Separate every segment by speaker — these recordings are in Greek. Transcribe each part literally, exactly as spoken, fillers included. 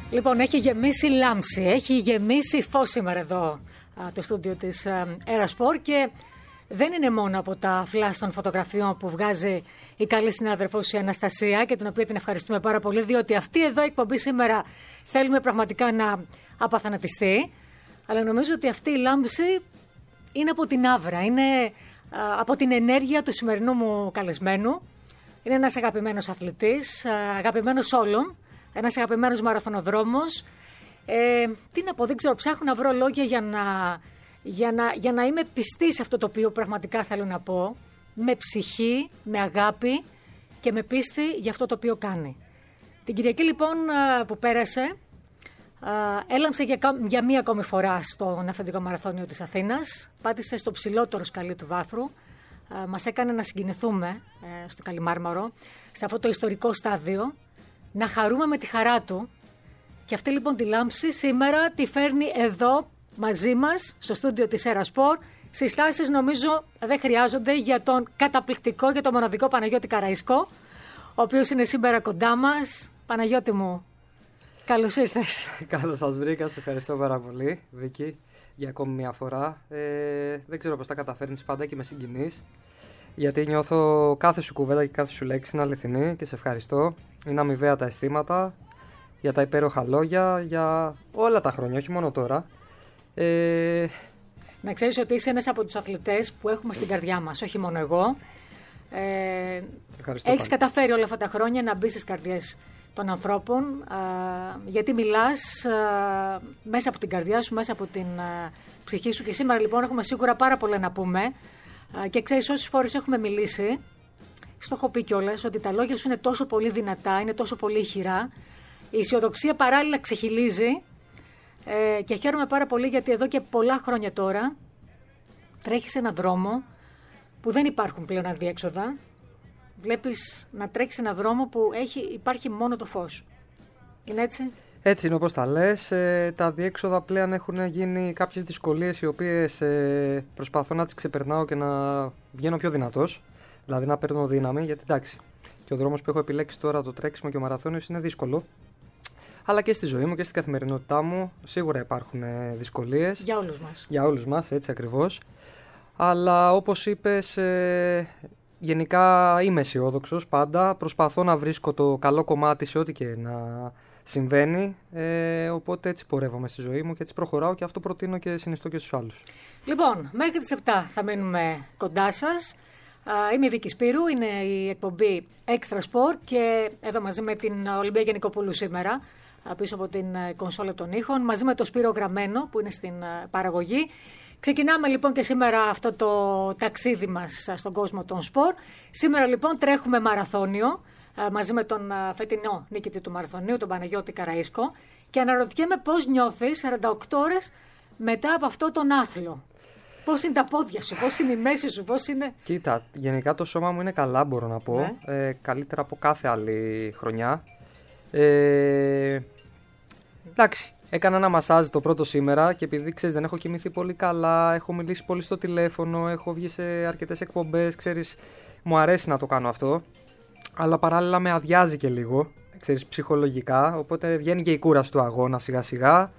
Speaker 1: Λοιπόν, έχει γεμίσει λάμψη, έχει γεμίσει φως σήμερα εδώ α, το στούντιο της Aerosport και δεν είναι μόνο από τα φλάς των φωτογραφιών που βγάζει η καλή συνάδελφος η Αναστασία και την οποία την ευχαριστούμε πάρα πολύ, διότι αυτή εδώ η εκπομπή σήμερα θέλουμε πραγματικά να απαθανατιστεί, αλλά νομίζω ότι αυτή η λάμψη είναι από την άβρα, είναι α, από την ενέργεια του σημερινού μου καλεσμένου. Είναι ένας αγαπημένος αθλητής, αγαπημένος όλων, ένας αγαπημένος μαραθωνοδρόμος. Ε, τι να πω, δεν ξέρω, ψάχνω να βρω λόγια για να, για, να, για να είμαι πιστή σε αυτό το οποίο πραγματικά θέλω να πω. Με ψυχή, με αγάπη και με πίστη για αυτό το οποίο κάνει. Την Κυριακή λοιπόν που πέρασε, έλαμψε για, για μία ακόμη φορά στον Αυθεντικό Μαραθώνιο της Αθήνας. Πάτησε στο ψηλότερο σκαλί του βάθρου. Μας έκανε να συγκινηθούμε στο Καλιμάρμαρο, σε αυτό το ιστορικό στάδιο, να χαρούμε με τη χαρά του. Και αυτή λοιπόν τη λάμψη σήμερα τη φέρνει εδώ μαζί μας στο στούντιο της Aerosport. Συστάσεις νομίζω δεν χρειάζονται για τον καταπληκτικό και τον μοναδικό Παναγιώτη Καραϊσκό, ο οποίος είναι σήμερα κοντά μας. Παναγιώτη μου, καλώς ήρθες.
Speaker 2: Καλώς σας βρήκα, σε ευχαριστώ πάρα πολύ Βίκη για ακόμη μια φορά. Ε, δεν ξέρω πώς τα καταφέρνεις, πάντα και με συγκινείς, γιατί νιώθω κάθε σου κουβέντα και κάθε σου λέξη είναι αληθινή και σε ευχαριστώ. Είναι αμοιβαία τα αισθήματα, για τα υπέροχα λόγια, για όλα τα χρόνια, όχι μόνο τώρα. Ε...
Speaker 1: Να ξέρεις ότι είσαι ένας από τους αθλητές που έχουμε στην καρδιά μας, όχι μόνο εγώ. Ε, έχεις καταφέρει όλα αυτά τα χρόνια να μπεις στις καρδιές των ανθρώπων, α, γιατί μιλάς α, μέσα από την καρδιά σου, μέσα από την α, ψυχή σου. Και σήμερα λοιπόν έχουμε σίγουρα πάρα πολλά να πούμε. Α, και ξέρεις, όσες φορές έχουμε μιλήσει, στο έχω πει κιόλας ότι τα λόγια σου είναι τόσο πολύ δυνατά, είναι τόσο πολύ ηχηρά. Η αισιοδοξία παράλληλα ξεχυλίζει. Ε, και χαίρομαι πάρα πολύ γιατί εδώ και πολλά χρόνια τώρα τρέχεις έναν δρόμο που δεν υπάρχουν πλέον αδιέξοδα. Βλέπεις να τρέχεις έναν δρόμο που έχει, υπάρχει μόνο το φως. Είναι έτσι?
Speaker 2: Έτσι είναι όπως τα λες. Ε, τα αδιέξοδα πλέον έχουν γίνει κάποιες δυσκολίες οι οποίες ε, προσπαθώ να τις ξεπερνάω και να βγαίνω πιο δυνατός. Δηλαδή να παίρνω δύναμη, γιατί εντάξει, και ο δρόμος που έχω επιλέξει τώρα, το τρέξιμο και ο μαραθώνιος, είναι δύσκολο. Αλλά και στη ζωή μου και στην καθημερινότητά μου σίγουρα υπάρχουν ε, δυσκολίες.
Speaker 1: Για όλους μας.
Speaker 2: Για όλους μας, έτσι ακριβώς. Αλλά όπως είπες, ε, γενικά είμαι αισιόδοξος πάντα. Προσπαθώ να βρίσκω το καλό κομμάτι σε ό,τι και να συμβαίνει. Ε, οπότε έτσι πορεύομαι στη ζωή μου και έτσι προχωράω και αυτό προτείνω και συνιστώ και στους άλλους.
Speaker 1: Λοιπόν, μέχρι τις επτά θα μείνουμε κοντά σας. Είμαι η Βίκη Σπύρου, είναι η εκπομπή Extra Sport και εδώ μαζί με την Ολυμπία Γενικοπούλου σήμερα, πίσω από την κονσόλα των ήχων, μαζί με τον Σπύρο Γραμμένο που είναι στην παραγωγή. Ξεκινάμε λοιπόν και σήμερα αυτό το ταξίδι μας στον κόσμο των σπορ. Σήμερα λοιπόν τρέχουμε μαραθώνιο μαζί με τον φετινό νικητή του μαραθωνίου, τον Παναγιώτη Καραϊσκό, και αναρωτιέμαι πώς νιώθεις σαράντα οκτώ ώρες μετά από αυτό τον άθλο. Πώς είναι τα πόδια σου, πώς είναι η μέση σου, πώς είναι...
Speaker 2: Κοίτα, γενικά το σώμα μου είναι καλά, μπορώ να πω. Ναι. Ε, καλύτερα από κάθε άλλη χρονιά. Ε, εντάξει, έκανα ένα μασάζ το πρώτο σήμερα και επειδή ξέρεις δεν έχω κοιμηθεί πολύ καλά, έχω μιλήσει πολύ στο τηλέφωνο, έχω βγει σε αρκετές εκπομπές, ξέρεις, μου αρέσει να το κάνω αυτό. Αλλά παράλληλα με αδειάζει και λίγο, ξέρεις, ψυχολογικά, οπότε βγαίνει και η κούραση του αγώνα σιγά σιγά.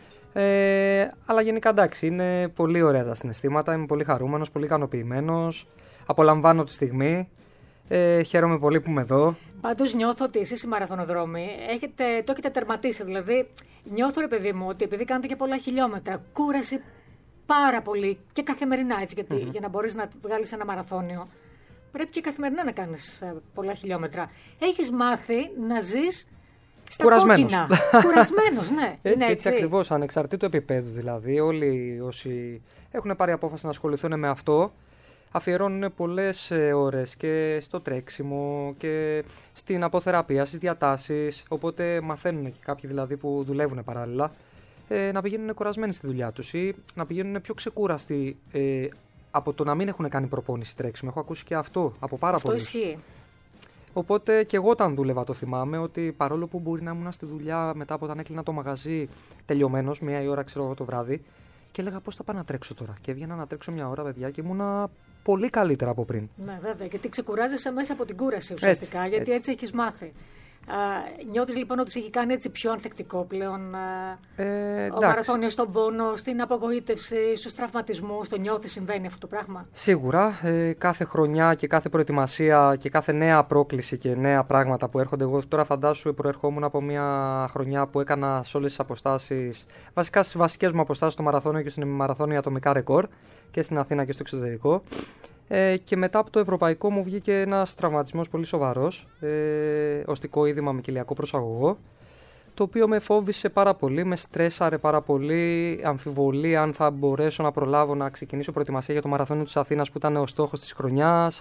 Speaker 2: Ε, αλλά γενικά εντάξει, είναι πολύ ωραία τα συναισθήματα, είμαι πολύ χαρούμενος, πολύ ικανοποιημένος, απολαμβάνω τη στιγμή, ε, χαίρομαι πολύ που είμαι εδώ.
Speaker 1: Πάντως νιώθω ότι εσείς οι μαραθωνοδρόμοι έχετε, το έχετε τερματίσει, δηλαδή νιώθω ρε παιδί μου ότι επειδή κάνετε και πολλά χιλιόμετρα, κούραση πάρα πολύ και καθημερινά έτσι, γιατί mm-hmm. για να μπορείς να βγάλεις ένα μαραθώνιο πρέπει και καθημερινά να κάνεις πολλά χιλιόμετρα. Έχεις μάθει να ζεις στα
Speaker 2: κουρασμένος.
Speaker 1: Κόκκινα. Κουρασμένος, ναι.
Speaker 2: Έτσι,
Speaker 1: είναι έτσι.
Speaker 2: έτσι ακριβώς, ανεξαρτήτου επίπεδου δηλαδή. Όλοι όσοι έχουν πάρει απόφαση να ασχοληθούν με αυτό, αφιερώνουν πολλές ώρες και στο τρέξιμο και στην αποθεραπεία, στις διατάσεις. Οπότε μαθαίνουν και κάποιοι δηλαδή που δουλεύουν παράλληλα ε, να πηγαίνουν κουρασμένοι στη δουλειά τους ή να πηγαίνουν πιο ξεκούραστοι ε, από το να μην έχουν κάνει προπόνηση τρέξιμο. Έχω ακούσει και αυτό από πάρα πολλούς.
Speaker 1: Αυτό ισχύει.
Speaker 2: Οπότε και εγώ όταν δούλευα το θυμάμαι ότι παρόλο που μπορεί να ήμουν στη δουλειά μετά από όταν έκλεινα το μαγαζί τελειωμένος, μία η ώρα ξέρω εγώ το βράδυ, και έλεγα πώς θα πάω να τρέξω τώρα. Και έβγαινα να τρέξω μια ώρα, παιδιά, και ήμουνα πολύ καλύτερα από πριν.
Speaker 1: Ναι, βέβαια, γιατί ξεκουράζεσαι μέσα από την κούραση ουσιαστικά, έτσι, γιατί έτσι, έτσι έχεις μάθει. Νιώθεις λοιπόν ότι σε έχει κάνει έτσι πιο ανθεκτικό πλέον
Speaker 2: ε,
Speaker 1: ο μαραθώνιος στον πόνο, στην απογοήτευση, στους τραυματισμούς, το νιώθεις, συμβαίνει αυτό το πράγμα?
Speaker 2: Σίγουρα. Ε, κάθε χρονιά και κάθε προετοιμασία και κάθε νέα πρόκληση και νέα πράγματα που έρχονται. Εγώ τώρα φαντάσου προερχόμουν από μια χρονιά που έκανα σε όλες τις αποστάσεις, βασικά στις βασικές μου αποστάσεις στο μαραθώνιο και στην ημιμαραθώνιο ατομικά ρεκόρ και στην Αθήνα και στο εξωτερικό. Ε, και μετά από το ευρωπαϊκό μου βγήκε ένας τραυματισμός πολύ σοβαρός, ε, οστικό είδημα με κοιλιακό προσαγωγό, το οποίο με φόβησε πάρα πολύ, με στρέσαρε πάρα πολύ, αμφιβολία αν θα μπορέσω να προλάβω να ξεκινήσω προετοιμασία για το μαραθώνιο της Αθήνας που ήταν ο στόχος της χρονιάς.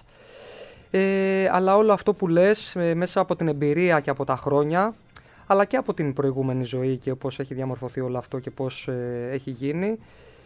Speaker 2: Ε, αλλά όλο αυτό που λες, ε, μέσα από την εμπειρία και από τα χρόνια, αλλά και από την προηγούμενη ζωή και πώς έχει διαμορφωθεί όλο αυτό και πώς ε, έχει γίνει,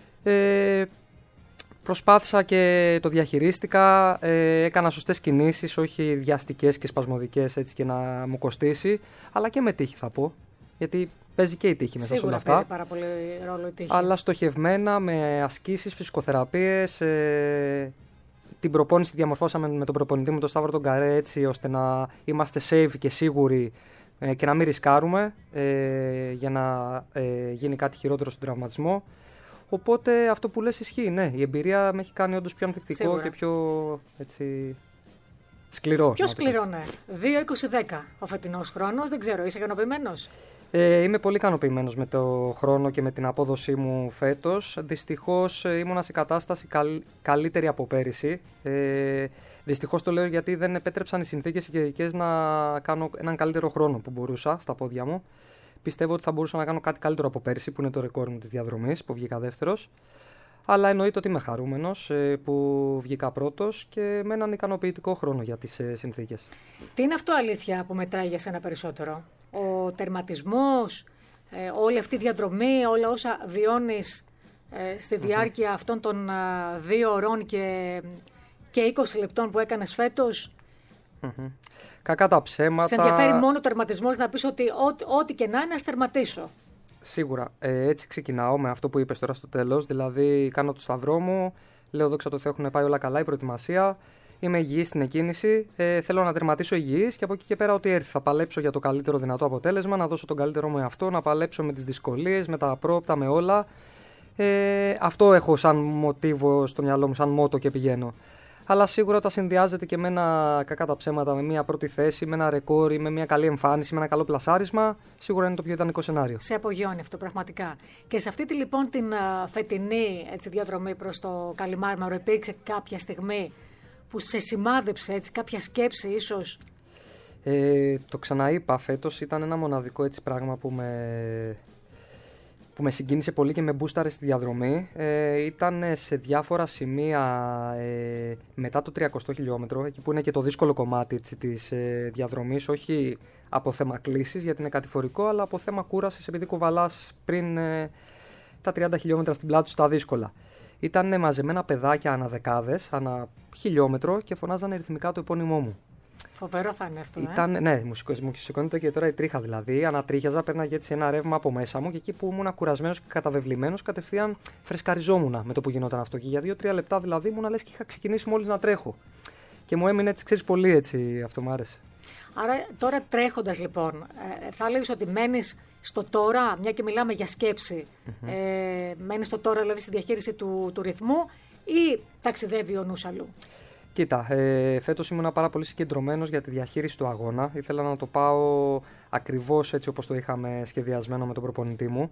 Speaker 2: ε, προσπάθησα και το διαχειρίστηκα, ε, έκανα σωστές κινήσεις, όχι βιαστικές και σπασμωδικές έτσι και να μου κοστίσει, αλλά και με τύχη θα πω, γιατί παίζει και η τύχη μέσα σε όλα αυτά.
Speaker 1: Σίγουρα παίζει πάρα πολύ ρόλο η τύχη.
Speaker 2: Αλλά στοχευμένα, με ασκήσεις, φυσικοθεραπείες, ε, την προπόνηση τη διαμορφώσαμε με τον προπονητή μου, τον Σταύρο τον Καρέ, έτσι ώστε να είμαστε safe και σίγουροι ε, και να μην ρισκάρουμε ε, για να ε, γίνει κάτι χειρότερο στον τραυματισμό. Οπότε αυτό που λες ισχύει, ναι. Η εμπειρία με έχει κάνει όντως πιο ανθεκτικό Σίγουρα. Και πιο έτσι, σκληρό.
Speaker 1: Πιο σκληρό, ναι. δύο είκοσι δέκα ο φετινός χρόνος. Δεν ξέρω, είσαι ικανοποιημένος?
Speaker 2: Ε, είμαι πολύ ικανοποιημένος με το χρόνο και με την απόδοσή μου φέτος. Δυστυχώς ήμουνα σε κατάσταση καλ, καλύτερη από πέρυσι. Ε, δυστυχώς το λέω γιατί δεν επέτρεψαν οι συνθήκες οι καιρικές να κάνω έναν καλύτερο χρόνο που μπορούσα στα πόδια μου. Πιστεύω ότι θα μπορούσα να κάνω κάτι καλύτερο από πέρσι, που είναι το ρεκόρ μου της διαδρομής, που βγήκα δεύτερος. Αλλά εννοείται ότι είμαι χαρούμενος που βγήκα πρώτος και με έναν ικανοποιητικό χρόνο για τις συνθήκες.
Speaker 1: Τι είναι αυτό αλήθεια που μετράει για σένα περισσότερο? Ο τερματισμός, όλη αυτή η διαδρομή, όλα όσα βιώνεις στη διάρκεια mm-hmm. αυτών των δύο ωρών και, και είκοσι λεπτών που έκανες φέτος?
Speaker 2: Mm-hmm. Κακά τα ψέματα.
Speaker 1: Σε ενδιαφέρει μόνο ο τερματισμός, να πεις ότι ό,τι, ό,τι και να είναι, ας τερματίσω?
Speaker 2: Σίγουρα. Ε, έτσι ξεκινάω με αυτό που είπες τώρα στο τέλος. Δηλαδή, κάνω το σταυρό μου, λέω δόξα τω Θεώ, έχουν πάει όλα καλά, η προετοιμασία. Είμαι υγιής στην εκκίνηση. Ε, θέλω να τερματίσω υγιής και από εκεί και πέρα, ό,τι έρθει. Θα παλέψω για το καλύτερο δυνατό αποτέλεσμα, να δώσω τον καλύτερό μου εαυτό, να παλέψω με τις δυσκολίες, με τα απρόοπτα, με όλα. Ε, αυτό έχω σαν μοτίβο στο μυαλό μου, σαν μότο και πηγαίνω. Αλλά σίγουρα όταν συνδυάζεται και με ένα, κακά τα ψέματα, με μια πρώτη θέση, με ένα ρεκόρ ή με μια καλή εμφάνιση, με ένα καλό πλασάρισμα, σίγουρα είναι το πιο ιδανικό σενάριο. Σε
Speaker 1: απογειώνει αυτό πραγματικά. Και σε αυτή τη, λοιπόν την φετινή έτσι, διαδρομή προς το Καλιμάρμαρο, υπήρξε κάποια στιγμή που σε σημάδεψε, έτσι, κάποια σκέψη ίσως?
Speaker 2: Ε, το ξαναείπα, φέτος ήταν ένα μοναδικό έτσι, πράγμα που με... που με συγκίνησε πολύ και με μπούσταρε στη διαδρομή. Ε, ήταν σε διάφορα σημεία ε, μετά το τριακοστό χιλιόμετρο, εκεί που είναι και το δύσκολο κομμάτι έτσι, της ε, διαδρομής, όχι από θέμα κλίσης γιατί είναι κατηφορικό, αλλά από θέμα κούρασης επειδή κουβαλάς πριν ε, τα τριάντα χιλιόμετρα στην πλάτη σου στα δύσκολα. Ήταν ε, μαζεμένα παιδάκια ανά δεκάδες, ανά χιλιόμετρο και φωνάζανε ρυθμικά το επώνυμό μου.
Speaker 1: Φοβερό θα είναι αυτό.
Speaker 2: Ήταν,
Speaker 1: ε?
Speaker 2: Ναι, μου σηκώνεται και τώρα η τρίχα δηλαδή. Ανατρίχιαζα, πέρναγε έτσι ένα ρεύμα από μέσα μου και εκεί που ήμουν κουρασμένος και καταβεβλημένος, κατευθείαν φρεσκαριζόμουν με το που γινόταν αυτό. Και για δύο τρία λεπτά δηλαδή ήμουν λες και είχα ξεκινήσει μόλις να τρέχω. Και μου έμεινε έτσι, ξέρεις, πολύ έτσι, αυτό μου άρεσε.
Speaker 1: Άρα τώρα τρέχοντας λοιπόν, ε, θα έλεγες ότι μένεις στο τώρα, μια και μιλάμε για σκέψη, mm-hmm. ε, μένεις στο τώρα δηλαδή στη διαχείριση του, του ρυθμού ή ταξιδεύει ο νους αλλού?
Speaker 2: Κοίτα, ε, φέτος ήμουν πάρα πολύ συγκεντρωμένος για τη διαχείριση του αγώνα. Ήθελα να το πάω ακριβώς έτσι όπως το είχαμε σχεδιασμένο με τον προπονητή μου.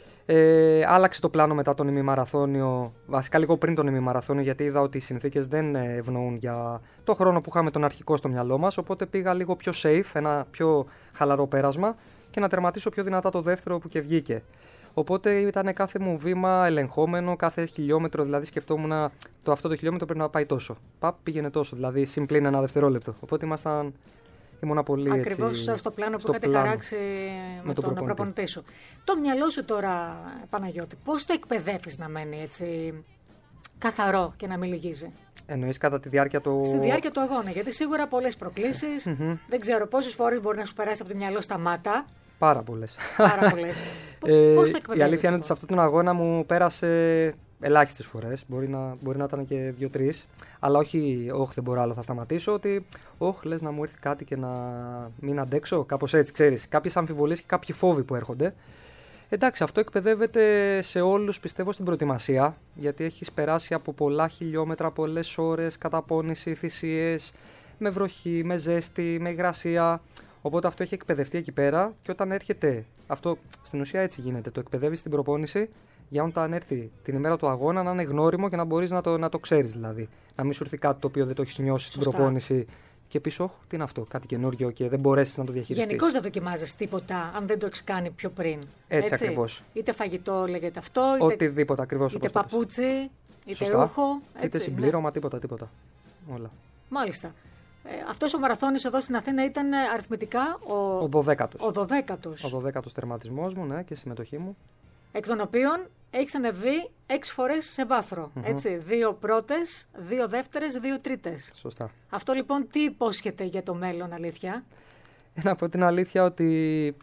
Speaker 2: Ε, άλλαξε το πλάνο μετά τον ημιμαραθώνιο, βασικά λίγο πριν τον ημιμαραθώνιο, γιατί είδα ότι οι συνθήκες δεν ευνοούν για το χρόνο που είχαμε τον αρχικό στο μυαλό μας. Οπότε πήγα λίγο πιο safe, ένα πιο χαλαρό πέρασμα και να τερματίσω πιο δυνατά το δεύτερο που και βγήκε. Οπότε ήταν κάθε μου βήμα ελεγχόμενο, κάθε χιλιόμετρο δηλαδή σκεφτόμουν το αυτό το χιλιόμετρο πρέπει να πάει τόσο. Παπ, πήγαινε τόσο, δηλαδή συμπλήν ένα δευτερόλεπτο. Οπότε ήμασταν, ήμουνα πολύ
Speaker 1: ακριβώς
Speaker 2: έτσι,
Speaker 1: στο πλάνο που
Speaker 2: στο
Speaker 1: είχατε
Speaker 2: πλάνο,
Speaker 1: χαράξει με, με τον, τον προπονητή. προπονητή σου. Το μυαλό σου τώρα, Παναγιώτη, πώς το εκπαιδεύεις να μένει έτσι καθαρό και να μην λυγίζει?
Speaker 2: Εννοείς κατά τη διάρκεια του...
Speaker 1: Στη διάρκεια του αγώνα, γιατί σίγουρα πολλές προκλήσεις, mm-hmm. δεν ξέρω πόσες φορές μπορεί να σου περάσει από το μυαλό στα μάτα.
Speaker 2: Πάρα πολλές.
Speaker 1: Πάρα πολλές.
Speaker 2: ε,
Speaker 1: Πώς το εκπαιδεύεις?
Speaker 2: Η αλήθεια είναι ότι σε αυτόν τον αγώνα μου πέρασε ελάχιστες φορές. Μπορεί να, μπορεί να ήταν και δύο-τρεις. Αλλά όχι, όχι, δεν μπορώ άλλο, θα σταματήσω. Ότι, όχι, λες να μου έρθει κάτι και να μην αντέξω. Κάπως έτσι, ξέρεις. Κάποιες αμφιβολίες και κάποιοι φόβοι που έρχονται. Εντάξει, αυτό εκπαιδεύεται σε όλους, πιστεύω, στην προετοιμασία. Γιατί έχεις περάσει από πολλά χιλιόμετρα, πολλές ώρες, καταπώνηση, θυσίες, με βροχή, με ζέστη, με υγρασία. Οπότε αυτό έχει εκπαιδευτεί εκεί πέρα και όταν έρχεται. Αυτό στην ουσία έτσι γίνεται. Το εκπαιδεύεις στην προπόνηση για όταν έρθει την ημέρα του αγώνα να είναι γνώριμο και να μπορείς να το, να το ξέρεις δηλαδή. Να μην σου έρθει κάτι το οποίο δεν το έχεις νιώσει στην προπόνηση και πεις, όχι, τι είναι αυτό, κάτι καινούργιο και δεν μπορέσεις να το διαχειριστείς.
Speaker 1: Γενικώς δεν δοκιμάζεις τίποτα αν δεν το έχεις κάνει πιο πριν.
Speaker 2: Έτσι, έτσι ακριβώς.
Speaker 1: Είτε φαγητό λέγεται αυτό, είτε,
Speaker 2: οτιδήποτε ακριβώς.
Speaker 1: Είτε παπούτσι, είτε
Speaker 2: Σωστά.
Speaker 1: ρούχο. Έτσι,
Speaker 2: είτε συμπλήρωμα,
Speaker 1: ναι.
Speaker 2: τίποτα, τίποτα. Όλα.
Speaker 1: Μάλιστα. Ε, αυτός ο μαραθώνης εδώ στην Αθήνα ήταν αριθμητικά ο,
Speaker 2: ο δωδέκατος.
Speaker 1: Ο δωδέκατος.
Speaker 2: Ο δωδέκατος τερματισμός μου, ναι, και συμμετοχή μου.
Speaker 1: Εκ των οποίων έχεις ανεβεί έξι φορές σε βάθρο. Mm-hmm. Έτσι, δύο πρώτες, δύο δεύτερες, δύο τρίτες.
Speaker 2: Σωστά.
Speaker 1: Αυτό λοιπόν τι υπόσχεται για το μέλλον, αλήθεια?
Speaker 2: Να πω την αλήθεια ότι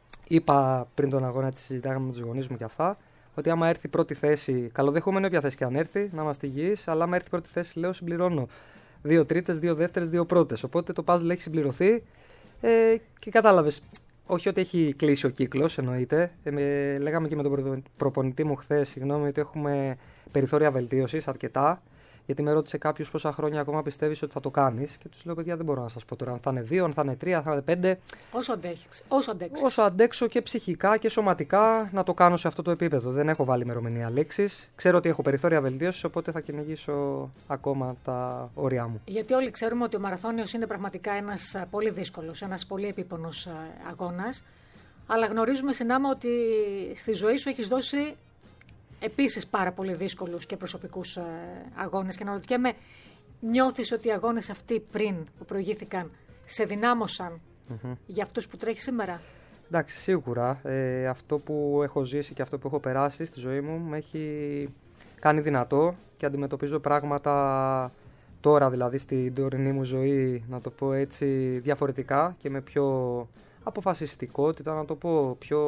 Speaker 2: είπα πριν τον αγώνα, τη συζητάγαμε με τους γονείς μου και αυτά, ότι άμα έρθει πρώτη θέση, καλοδεχόμενο όποια θέση και αν έρθει, να είμαστε υγιείς, αλλά άμα έρθει πρώτη θέση, λέω, συμπληρώνω δύο τρίτες, δύο δεύτερες, δύο πρώτες. Οπότε το puzzle έχει συμπληρωθεί ε, και κατάλαβες. Όχι ότι έχει κλείσει ο κύκλος, εννοείται. Ε, με, λέγαμε και με τον προπονητή μου χθες, συγγνώμη, ότι έχουμε περιθώρια βελτίωσης αρκετά. Γιατί με ρώτησε κάποιος πόσα χρόνια ακόμα πιστεύεις ότι θα το κάνεις. Και τους λέω, παιδιά, δεν μπορώ να σας πω τώρα αν θα είναι δύο, αν θα είναι τρία, αν θα είναι πέντε.
Speaker 1: Όσο αντέξεις. Όσο,
Speaker 2: όσο αντέξω και ψυχικά και σωματικά έτσι, να το κάνω σε αυτό το επίπεδο. Δεν έχω βάλει ημερομηνία λήξης. Ξέρω ότι έχω περιθώρια βελτίωσης, οπότε θα κυνηγήσω ακόμα τα όρια μου.
Speaker 1: Γιατί όλοι ξέρουμε ότι ο μαραθώνιος είναι πραγματικά ένας πολύ δύσκολος, ένας πολύ επίπονος αγώνας. Αλλά γνωρίζουμε συνάμα ότι στη ζωή σου έχεις δώσει επίσης πάρα πολύ δύσκολους και προσωπικούς ε, αγώνες και να ρωτιέμαι, νιώθεις ότι οι αγώνες αυτοί πριν που προηγήθηκαν σε δυνάμωσαν mm-hmm. για αυτούς που τρέχεις σήμερα?
Speaker 2: Εντάξει, σίγουρα. Ε, αυτό που έχω ζήσει και αυτό που έχω περάσει στη ζωή μου με έχει κάνει δυνατό και αντιμετωπίζω πράγματα τώρα, δηλαδή στην τωρινή μου ζωή, να το πω έτσι, διαφορετικά και με πιο αποφασιστικότητα, να το πω, πιο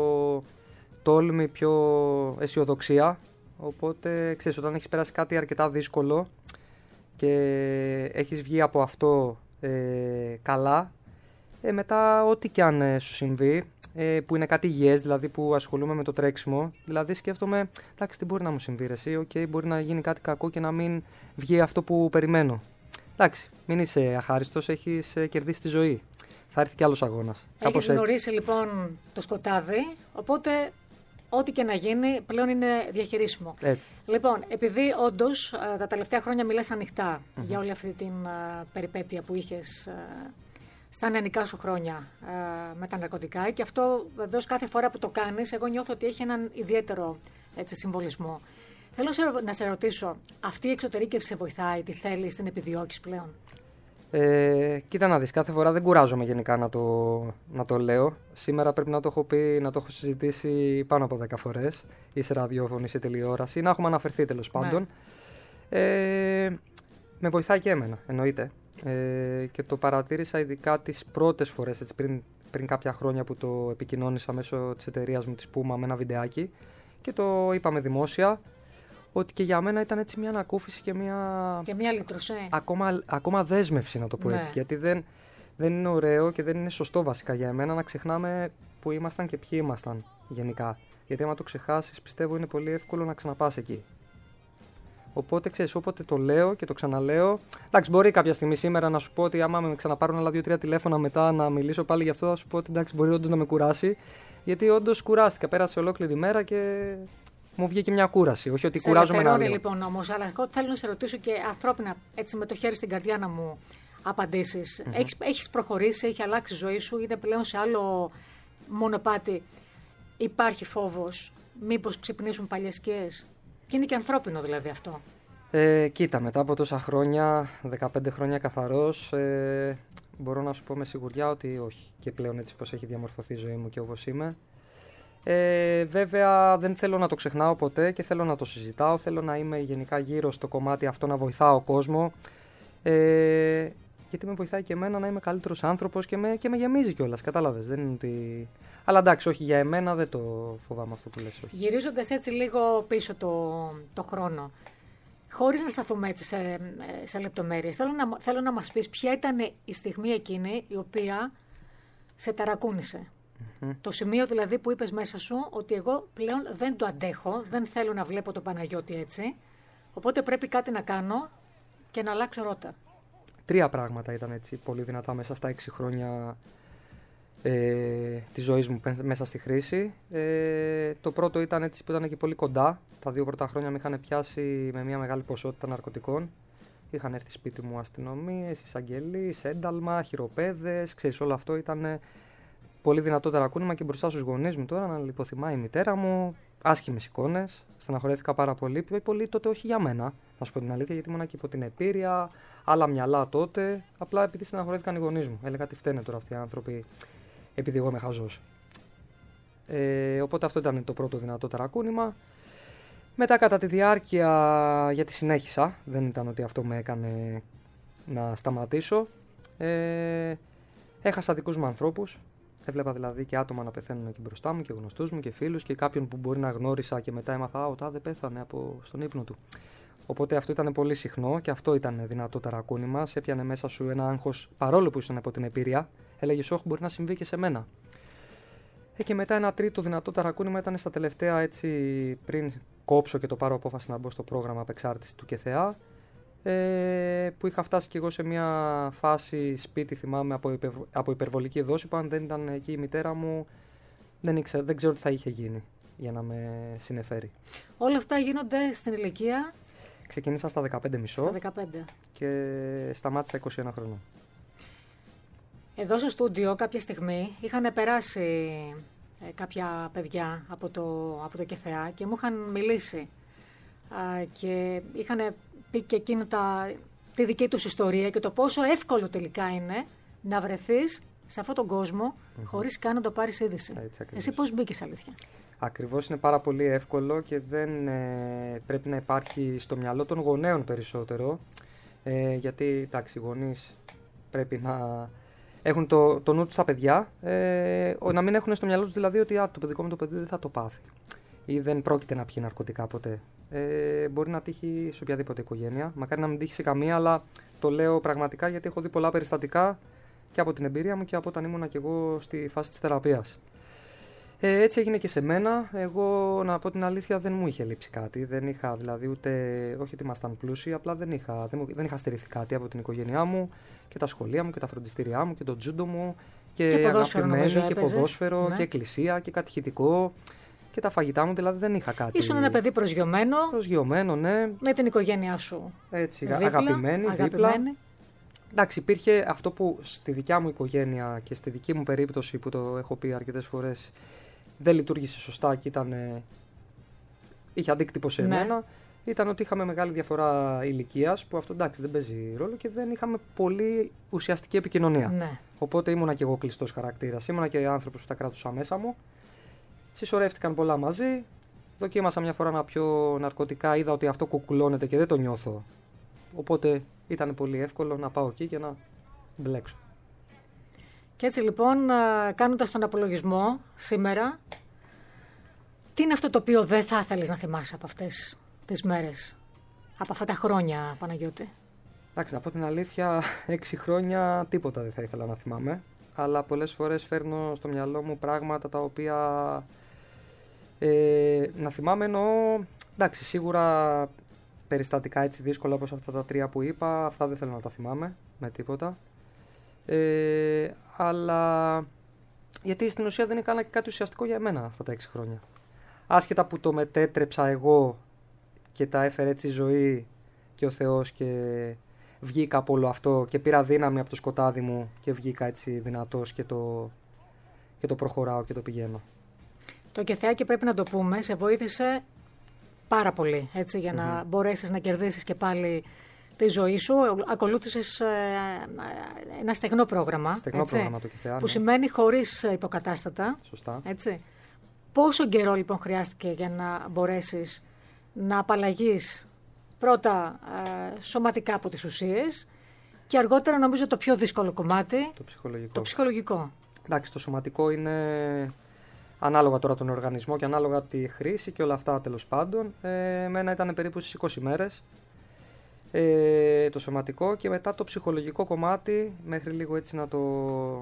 Speaker 2: τόλμη, πιο αισιοδοξία. Οπότε, ξέρεις, όταν έχεις περάσει κάτι αρκετά δύσκολο και έχεις βγει από αυτό ε, καλά, ε, μετά ό,τι και αν ε, σου συμβεί, ε, που είναι κάτι υγιές, δηλαδή που ασχολούμαι με το τρέξιμο, δηλαδή σκέφτομαι, εντάξει, τι μπορεί να μου συμβεί ρε εσύ, okay, μπορεί να γίνει κάτι κακό και να μην βγει αυτό που περιμένω. Εντάξει, μην είσαι αχάριστος, έχεις ε, κερδίσει τη ζωή. Θα έρθει κι άλλος αγώνας.
Speaker 1: Έχεις γνωρίσει λοιπόν το σκοτάδι, οπότε ό,τι και να γίνει πλέον είναι διαχειρίσιμο.
Speaker 2: Έτσι.
Speaker 1: Λοιπόν, επειδή όντως τα τελευταία χρόνια μιλάς ανοιχτά mm-hmm. για όλη αυτή την uh, περιπέτεια που είχες uh, στα νεανικά σου χρόνια uh, με τα ναρκωτικά και αυτό βεβαίως κάθε φορά που το κάνεις, εγώ νιώθω ότι έχει έναν ιδιαίτερο έτσι, συμβολισμό. Θέλω να σε ρωτήσω, αυτή η εξωτερήκευση σε βοηθάει, τι θέλεις, την επιδιώκεις πλέον?
Speaker 2: Ε, κοίτα να δεις, κάθε φορά δεν κουράζομαι γενικά να το, να το λέω. Σήμερα πρέπει να το έχω πει, να το έχω συζητήσει πάνω από δέκα φορές, ή σε ραδιόφωνο ή σε τηλεόραση, να έχουμε αναφερθεί τέλος πάντων. Ναι. Ε, με βοηθάει και εμένα, εννοείται. Ε, και το παρατήρησα ειδικά τις πρώτες φορές, έτσι, πριν, πριν κάποια χρόνια που το επικοινώνησα μέσω της εταιρείας μου, της Puma, με ένα βιντεάκι και το είπαμε δημόσια. Ότι και για μένα ήταν έτσι μια ανακούφιση και μια.
Speaker 1: Και μια λύτρωση.
Speaker 2: Ακόμα, ακόμα δέσμευση, να το πω ναι. έτσι. Γιατί δεν, δεν είναι ωραίο και δεν είναι σωστό βασικά για εμένα να ξεχνάμε που ήμασταν και ποιοι ήμασταν γενικά. Γιατί άμα το ξεχάσεις, πιστεύω είναι πολύ εύκολο να ξαναπάς εκεί. Οπότε ξέρεις, όποτε το λέω και το ξαναλέω. Εντάξει, μπορεί κάποια στιγμή σήμερα να σου πω ότι άμα με ξαναπάρουν άλλα δύο-τρία τηλέφωνα μετά να μιλήσω πάλι γι' αυτό, θα σου πω ότι εντάξει, μπορεί όντως να με κουράσει. Γιατί όντως κουράστηκα. Πέρασε ολόκληρη μέρα και μου βγήκε μια κούραση. Όχι ότι
Speaker 1: σε
Speaker 2: κουράζομαι ένα άλλο.
Speaker 1: Λοιπόν όμως, αλλά εγώ θέλω να σε ρωτήσω και ανθρώπινα, έτσι με το χέρι στην καρδιά να μου απαντήσεις. Mm-hmm. Έχεις, έχεις προχωρήσει, έχει αλλάξει η ζωή σου, είναι πλέον σε άλλο μονοπάτι. Υπάρχει φόβος, μήπως ξυπνήσουν παλιές σκιές? Και είναι και ανθρώπινο δηλαδή αυτό.
Speaker 2: Ε, κοίτα, μετά από τόσα χρόνια, δεκαπέντε χρόνια καθαρός, ε, μπορώ να σου πω με σιγουριά ότι όχι. Και πλέον έτσι πως έχει διαμορφωθεί η ζωή μου και όπως είμαι. Ε, βέβαια δεν θέλω να το ξεχνάω ποτέ και θέλω να το συζητάω. Θέλω να είμαι γενικά γύρω στο κομμάτι αυτό, να βοηθάω κόσμο. Ε, γιατί με βοηθάει και εμένα να είμαι καλύτερος άνθρωπος και με, και με γεμίζει κιόλας. Κατάλαβες. Δεν είναι ότι... Αλλά εντάξει, όχι για εμένα, δεν το φοβάμαι αυτό που λες.
Speaker 1: Γυρίζοντας έτσι λίγο πίσω το, το χρόνο, χωρίς να σταθούμε έτσι σε, σε λεπτομέρειες, θέλω να, θέλω να μας πεις ποια ήταν η στιγμή εκείνη η οποία σε ταρακούνησε. Mm-hmm. Το σημείο δηλαδή που είπες μέσα σου ότι εγώ πλέον δεν το αντέχω, δεν θέλω να βλέπω τον Παναγιώτη έτσι, οπότε πρέπει κάτι να κάνω και να αλλάξω ρότα.
Speaker 2: Τρία πράγματα ήταν έτσι πολύ δυνατά μέσα στα έξι χρόνια ε, της ζωής μου μέσα στη χρήση. Ε, το πρώτο ήταν έτσι που ήταν και πολύ κοντά. Τα δύο πρώτα χρόνια με είχαν πιάσει με μια μεγάλη ποσότητα ναρκωτικών. Είχαν έρθει σπίτι μου αστυνομίες, εισαγγελείς, ένταλμα, χειροπέδες. Ξέρεις, όλο αυτό ήταν πολύ δυνατό ταρακούνημα και μπροστά στους γονείς μου τώρα να λιποθυμάει η μητέρα μου. Άσχημες εικόνες. Στεναχωρέθηκα πάρα πολύ. Πολύ τότε όχι για μένα, να σου πω την αλήθεια, γιατί ήμουν και υπό την επίρρεια, άλλα μυαλά τότε. Απλά επειδή στεναχωρέθηκαν οι γονείς μου. Έλεγα τι φταίνε τώρα αυτοί οι άνθρωποι, επειδή εγώ είμαι χαζός. Ε, οπότε αυτό ήταν το πρώτο δυνατό ταρακούνημα. Μετά κατά τη διάρκεια, γιατί συνέχισα, δεν ήταν ότι αυτό με έκανε να σταματήσω. Ε, έχασα δικούς μου ανθρώπους. Έβλεπα δηλαδή και άτομα να πεθαίνουν εκεί μπροστά μου και γνωστούς μου και φίλους και κάποιον που μπορεί να γνώρισα και μετά έμαθα ότι δεν πέθανε από στον ύπνο του. Οπότε αυτό ήταν πολύ συχνό και αυτό ήταν δυνατό ταρακούνημα. Σε έπιανε μέσα σου ένα άγχος παρόλο που ήσουν από την επίρρεια. Έλεγες, όχι, μπορεί να συμβεί και σε μένα. Ε, και μετά ένα τρίτο δυνατό ταρακούνημα ήταν στα τελευταία έτσι πριν κόψω και το πάρω απόφαση να μπω στο πρόγραμμα απεξάρτηση του ΚΕΘΕΑ. Ε, που είχα φτάσει κι εγώ σε μια φάση σπίτι, θυμάμαι, από, υπερ, από υπερβολική δόση που αν δεν ήταν εκεί η μητέρα μου δεν, ήξερα, δεν ξέρω τι θα είχε γίνει για να με συνεφέρει.
Speaker 1: Όλα αυτά γίνονται στην ηλικία?
Speaker 2: Ξεκίνησα στα δεκαπέντε μισό
Speaker 1: στα δεκαπέντε.
Speaker 2: Και σταμάτησα είκοσι ένα χρονών.
Speaker 1: Εδώ στο στούντιο κάποια στιγμή είχαν περάσει ε, κάποια παιδιά από το, από το ΚΕΘΕΑ και μου είχαν μιλήσει α, και είχαν πει και εκείνο τα, τη δική τους ιστορία και το πόσο εύκολο τελικά είναι να βρεθείς σε αυτόν τον κόσμο mm-hmm. χωρίς καν να το πάρεις είδηση. Εσύ πώς μπήκες, αλήθεια?
Speaker 2: Ακριβώς, είναι πάρα πολύ εύκολο και δεν ε, πρέπει να υπάρχει στο μυαλό των γονέων περισσότερο, ε, γιατί εντάξει, οι γονείς πρέπει να έχουν το, το νου τους στα παιδιά, ε, να μην έχουν στο μυαλό τους δηλαδή ότι α, το παιδικό μου το παιδί δεν θα το πάθει ή δεν πρόκειται να πιει ναρκωτικά ποτέ. Ε, μπορεί να τύχει σε οποιαδήποτε οικογένεια, μακάρι να μην τύχει σε καμία, αλλά το λέω πραγματικά γιατί έχω δει πολλά περιστατικά και από την εμπειρία μου και από όταν ήμουνα και εγώ στη φάση της θεραπείας. Ε, έτσι έγινε και σε μένα. Εγώ, να πω την αλήθεια, δεν μου είχε λείψει κάτι. Δεν είχα δηλαδή ούτε, όχι ότι ήμασταν πλούσιοι, απλά δεν είχα, δεν, δεν είχα στερηθεί κάτι από την οικογένειά μου και τα σχολεία μου και τα φροντιστήριά μου και το τζούντο μου και,
Speaker 1: και ποδόσφαιρο, νομίζω,
Speaker 2: και, ποδόσφαιρο ναι. και εκκλησία και κατηχητικό και τα φαγητά μου, δηλαδή δεν είχα κάτι.
Speaker 1: Ήσουν ένα παιδί προσγειωμένο.
Speaker 2: Προσγειωμένο, ναι.
Speaker 1: Με την οικογένειά σου.
Speaker 2: Έτσι,
Speaker 1: δίπλα,
Speaker 2: αγαπημένη,
Speaker 1: αγαπημένη.
Speaker 2: δίπλα. Εντάξει, υπήρχε αυτό που στη δικιά μου οικογένεια και στη δική μου περίπτωση που το έχω πει αρκετές φορές δεν λειτουργήσε σωστά και ήταν, είχε αντίκτυπο σε ναι. εμένα, ήταν ότι είχαμε μεγάλη διαφορά ηλικίας, που αυτό εντάξει δεν παίζει ρόλο και δεν είχαμε πολύ ουσιαστική επικοινωνία.
Speaker 1: Ναι.
Speaker 2: Οπότε ήμουνα και εγώ κλειστός χαρακτήρας, ήμουνα και άνθρωπος που τα κράτουσα μέσα μου. Συσσωρεύτηκαν πολλά μαζί, δοκίμασα μια φορά να πιω ναρκωτικά, είδα ότι αυτό κουκουλώνεται και δεν το νιώθω. Οπότε ήταν πολύ εύκολο να πάω εκεί και να μπλέξω.
Speaker 1: Και έτσι λοιπόν, κάνοντας τον απολογισμό σήμερα, τι είναι αυτό το οποίο δεν θα ήθελες να θυμάσαι από αυτές τις μέρες, από αυτά τα χρόνια, Παναγιώτη?
Speaker 2: Εντάξει, να πω την αλήθεια, έξι χρόνια τίποτα δεν θα ήθελα να θυμάμαι, αλλά πολλές φορές φέρνω στο μυαλό μου πράγματα τα οποία ε, να θυμάμαι εννοώ, εντάξει, σίγουρα περιστατικά έτσι δύσκολα όπως αυτά τα τρία που είπα, αυτά δεν θέλω να τα θυμάμαι με τίποτα. Ε, αλλά γιατί στην ουσία δεν έκανα και κάτι ουσιαστικό για εμένα αυτά τα έξι χρόνια. Άσχετα που το μετέτρεψα εγώ και τα έφερε έτσι η ζωή και ο Θεός και βγήκα από όλο αυτό και πήρα δύναμη από το σκοτάδι μου και βγήκα έτσι δυνατός και το, και το προχωράω και το πηγαίνω. Το
Speaker 1: ΚΕΘΕΑ, και πρέπει να το πούμε, σε βοήθησε πάρα πολύ έτσι, για mm-hmm. να μπορέσεις να κερδίσεις και πάλι τη ζωή σου. Ακολούθησες ε, ένα στεγνό πρόγραμμα,
Speaker 2: στεγνό
Speaker 1: έτσι,
Speaker 2: πρόγραμμα το ΚΕΘΕΑ,
Speaker 1: που
Speaker 2: ναι.
Speaker 1: σημαίνει χωρίς υποκατάστατα.
Speaker 2: Σωστά.
Speaker 1: Έτσι. Πόσο καιρό λοιπόν χρειάστηκε για να μπορέσεις να απαλλαγείς πρώτα ε, σωματικά από τις ουσίες Και αργότερα νομίζω το πιο δύσκολο κομμάτι.
Speaker 2: Το ψυχολογικό.
Speaker 1: Το ψυχολογικό.
Speaker 2: Εντάξει, το σωματικό είναι ανάλογα τώρα τον οργανισμό και ανάλογα τη χρήση και όλα αυτά τέλος πάντων. Ε, εμένα ήταν περίπου στις είκοσι μέρες ε, το σωματικό και μετά το ψυχολογικό κομμάτι μέχρι λίγο έτσι να το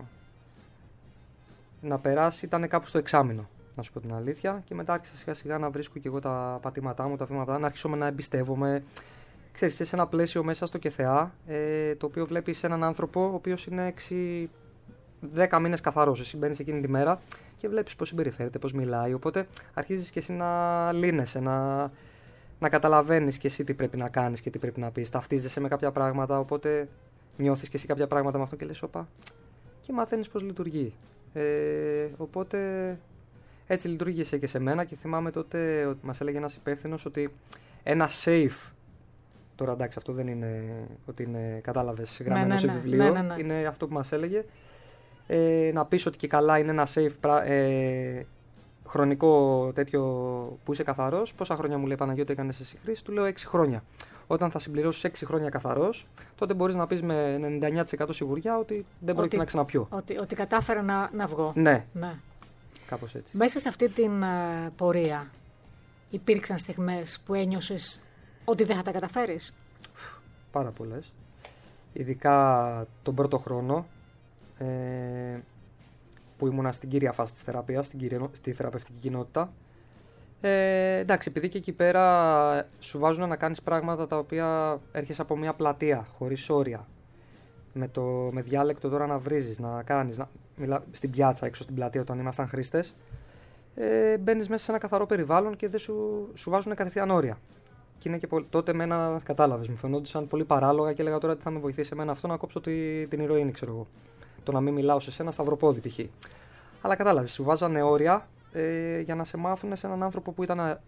Speaker 2: να περάσει ήταν κάπου στο εξάμηνο, να σου πω την αλήθεια, και μετά άρχισα σιγά σιγά να βρίσκω και εγώ τα πατήματά μου, τα βήματα, να αρχίσω να εμπιστεύομαι. Ξέρεις, σε ένα πλαίσιο μέσα στο ΚΕΘΕΑ, ε, το οποίο βλέπεις έναν άνθρωπο ο οποίος είναι έξι δέκα μήνες καθαρός. Εσύ μπαίνεις εκείνη τη μέρα και βλέπεις πώς συμπεριφέρεται, πώς μιλάει. Οπότε αρχίζεις και εσύ να λύνεσαι, να, να καταλαβαίνεις και εσύ τι πρέπει να κάνεις και τι πρέπει να πεις. Ταυτίζεσαι με κάποια πράγματα, οπότε νιώθεις και εσύ κάποια πράγματα με αυτό και λες, όπα, και μαθαίνεις πώς λειτουργεί. Ε, οπότε έτσι λειτουργήσε και σε μένα και θυμάμαι τότε ότι μας έλεγε ένας υπεύθυνος ότι ένα safe. Τώρα εντάξει, αυτό δεν είναι ότι είναι, κατάλαβες, γραμμένο ναι, ναι, σε βιβλίο. Ναι, ναι, ναι. Είναι αυτό που μας έλεγε. Ε, να πεις ότι και καλά είναι ένα safe ε, χρονικό τέτοιο που είσαι καθαρός. Πόσα χρόνια μου λέει Παναγιώτη έκανες εσύ χρήση? Του λέω έξι χρόνια. Όταν θα συμπληρώσεις έξι χρόνια καθαρός, τότε μπορείς να πεις με ενενήντα εννέα τοις εκατό σιγουριά ότι δεν πρόκειται να ξαναπιώ.
Speaker 1: Ότι, ότι κατάφερα να, να βγω.
Speaker 2: Ναι.
Speaker 1: ναι.
Speaker 2: Κάπως έτσι.
Speaker 1: Μέσα σε αυτή την uh, πορεία υπήρξαν στιγμές που ένιωσες ότι δεν θα τα καταφέρεις?
Speaker 2: Πάρα πολλές. Ειδικά τον πρώτο χρόνο ε, που ήμουνα στην κύρια φάση της θεραπείας, στην κυρία, στη θεραπευτική κοινότητα. Ε, εντάξει, επειδή και εκεί πέρα σου βάζουν να κάνεις πράγματα τα οποία έρχεσαι από μια πλατεία, χωρίς όρια. Με, το, με διάλεκτο τώρα να βρίζεις, να κάνεις, να, μιλά, στην πιάτσα, έξω στην πλατεία όταν ήμασταν χρήστες. Ε, μπαίνεις μέσα σε ένα καθαρό περιβάλλον και δεν σου, σου βάζουν κατευθείαν όρια. Και είναι και πολύ, τότε με ένα, κατάλαβες, μου φαινόντουσαν πολύ παράλογα και έλεγα τώρα τι θα με βοηθήσει εμένα αυτό να κόψω τη, την ηρωίνη, ξέρω εγώ. Το να μην μιλάω σε σένα σταυροπόδι π.χ. Αλλά κατάλαβες, σου βάζανε όρια ε, για να σε μάθουν σε έναν άνθρωπο που ήταν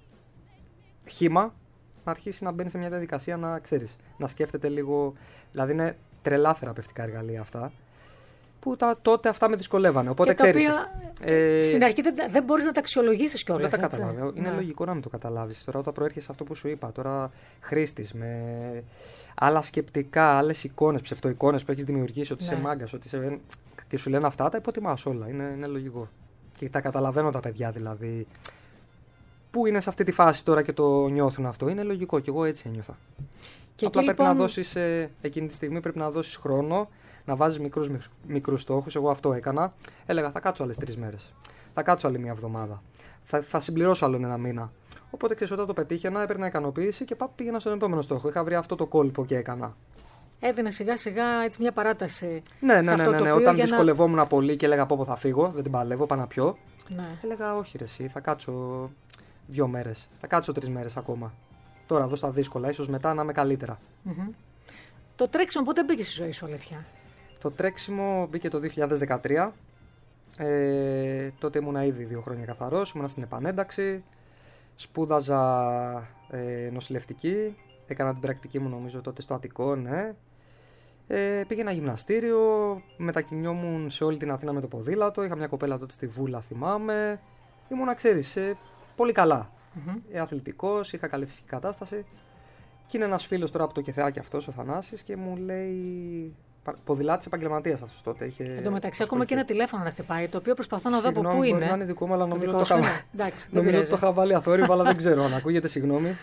Speaker 2: χύμα να αρχίσει να μπαίνει σε μια διαδικασία να ξέρεις, να σκέφτεται λίγο. Δηλαδή είναι τρελά θεραπευτικά εργαλεία αυτά. Που τα, τότε αυτά με δυσκολεύανε. Οπότε
Speaker 1: και τα
Speaker 2: ξέρεις.
Speaker 1: Οποία,
Speaker 2: ε,
Speaker 1: στην αρχή δεν, δεν μπορείς να τα αξιολογήσεις κιόλας.
Speaker 2: Δεν τα καταλάβω. Είναι ναι. λογικό να μην το καταλάβεις. Τώρα όταν προέρχεσαι αυτό που σου είπα, τώρα χρήστης με άλλα σκεπτικά, άλλες εικόνες, ψευτοεικόνες που έχεις δημιουργήσει, ότι ναι. είσαι μάγκας, ότι είσαι... και σου λένε αυτά, τα υποτιμάς όλα. Είναι, είναι λογικό. Και τα καταλαβαίνω τα παιδιά δηλαδή. Που είναι σε αυτή τη φάση τώρα και το νιώθουν αυτό. Είναι λογικό. Και εγώ έτσι ένιωθα. Και Απλά πρέπει λοιπόν... να δώσεις, ε, εκείνη τη στιγμή πρέπει να δώσεις χρόνο. Να βάζεις μικρούς, μικρούς στόχους. Εγώ αυτό έκανα. Έλεγα θα κάτσω άλλες τρεις μέρες. Θα κάτσω άλλη μια εβδομάδα. Θα, θα συμπληρώσω άλλον ένα μήνα. Οπότε ξέρεις, όταν το πετύχαινα, έπαιρνα ικανοποίηση και πάπ, πήγαινα στον επόμενο στόχο. Είχα βρει αυτό το κόλπο και έκανα.
Speaker 1: Έδινα σιγά σιγά έτσι μια παράταση.
Speaker 2: Ναι, ναι, ναι. ναι, ναι, ναι. Όταν δυσκολευόμουν
Speaker 1: να...
Speaker 2: πολύ και έλεγα από θα φύγω, δεν την παλεύω, πάω να πιω.
Speaker 1: Ναι.
Speaker 2: Έλεγα όχι, ρε, εσύ, θα κάτσω δύο μέρες. Θα κάτσω τρεις μέρες ακόμα. Τώρα εδώ στα δύσκολα, ίσως μετά να είμαι καλύτερα.
Speaker 1: Mm-hmm. Το τρέξιμο πότε μπήκε στη ζωή σου, αλήθεια?
Speaker 2: Το τρέξιμο μπήκε το δύο χιλιάδες δεκατρία. Ε, τότε ήμουνα ήδη δύο χρόνια καθαρός, ήμουνα στην επανένταξη. Σπούδαζα ε, νοσηλευτική. Έκανα την πρακτική μου νομίζω τότε στο Αττικό, ναι. Ε, πήγαινα γυμναστήριο, μετακινιόμουν σε όλη την Αθήνα με το ποδήλατο. Είχα μια κοπέλα τότε στη Βούλα, θυμάμαι. Ήμουνα, ξέρεις, ε, πολύ καλά. Mm-hmm. Ε, αθλητικός, είχα καλή φυσική κατάσταση. Και είναι ένας φίλος τώρα από το ΚΕΘΕΑ και αυτός, ο Θανάσης, και μου λέει. Ποδηλάτης επαγγελματίας αυτός τότε. Είχε...
Speaker 1: Εν τω μεταξύ, ακόμα και ένα τηλέφωνο να χτυπάει, το οποίο προσπαθώ να δω από πού είναι.
Speaker 2: Μπορεί να είναι δικό μου, αλλά νομίζω ότι
Speaker 1: το,
Speaker 2: το είχα βάλει αθόρυβα, αλλά δεν ξέρω αν ακούγεται, συγγνώμη.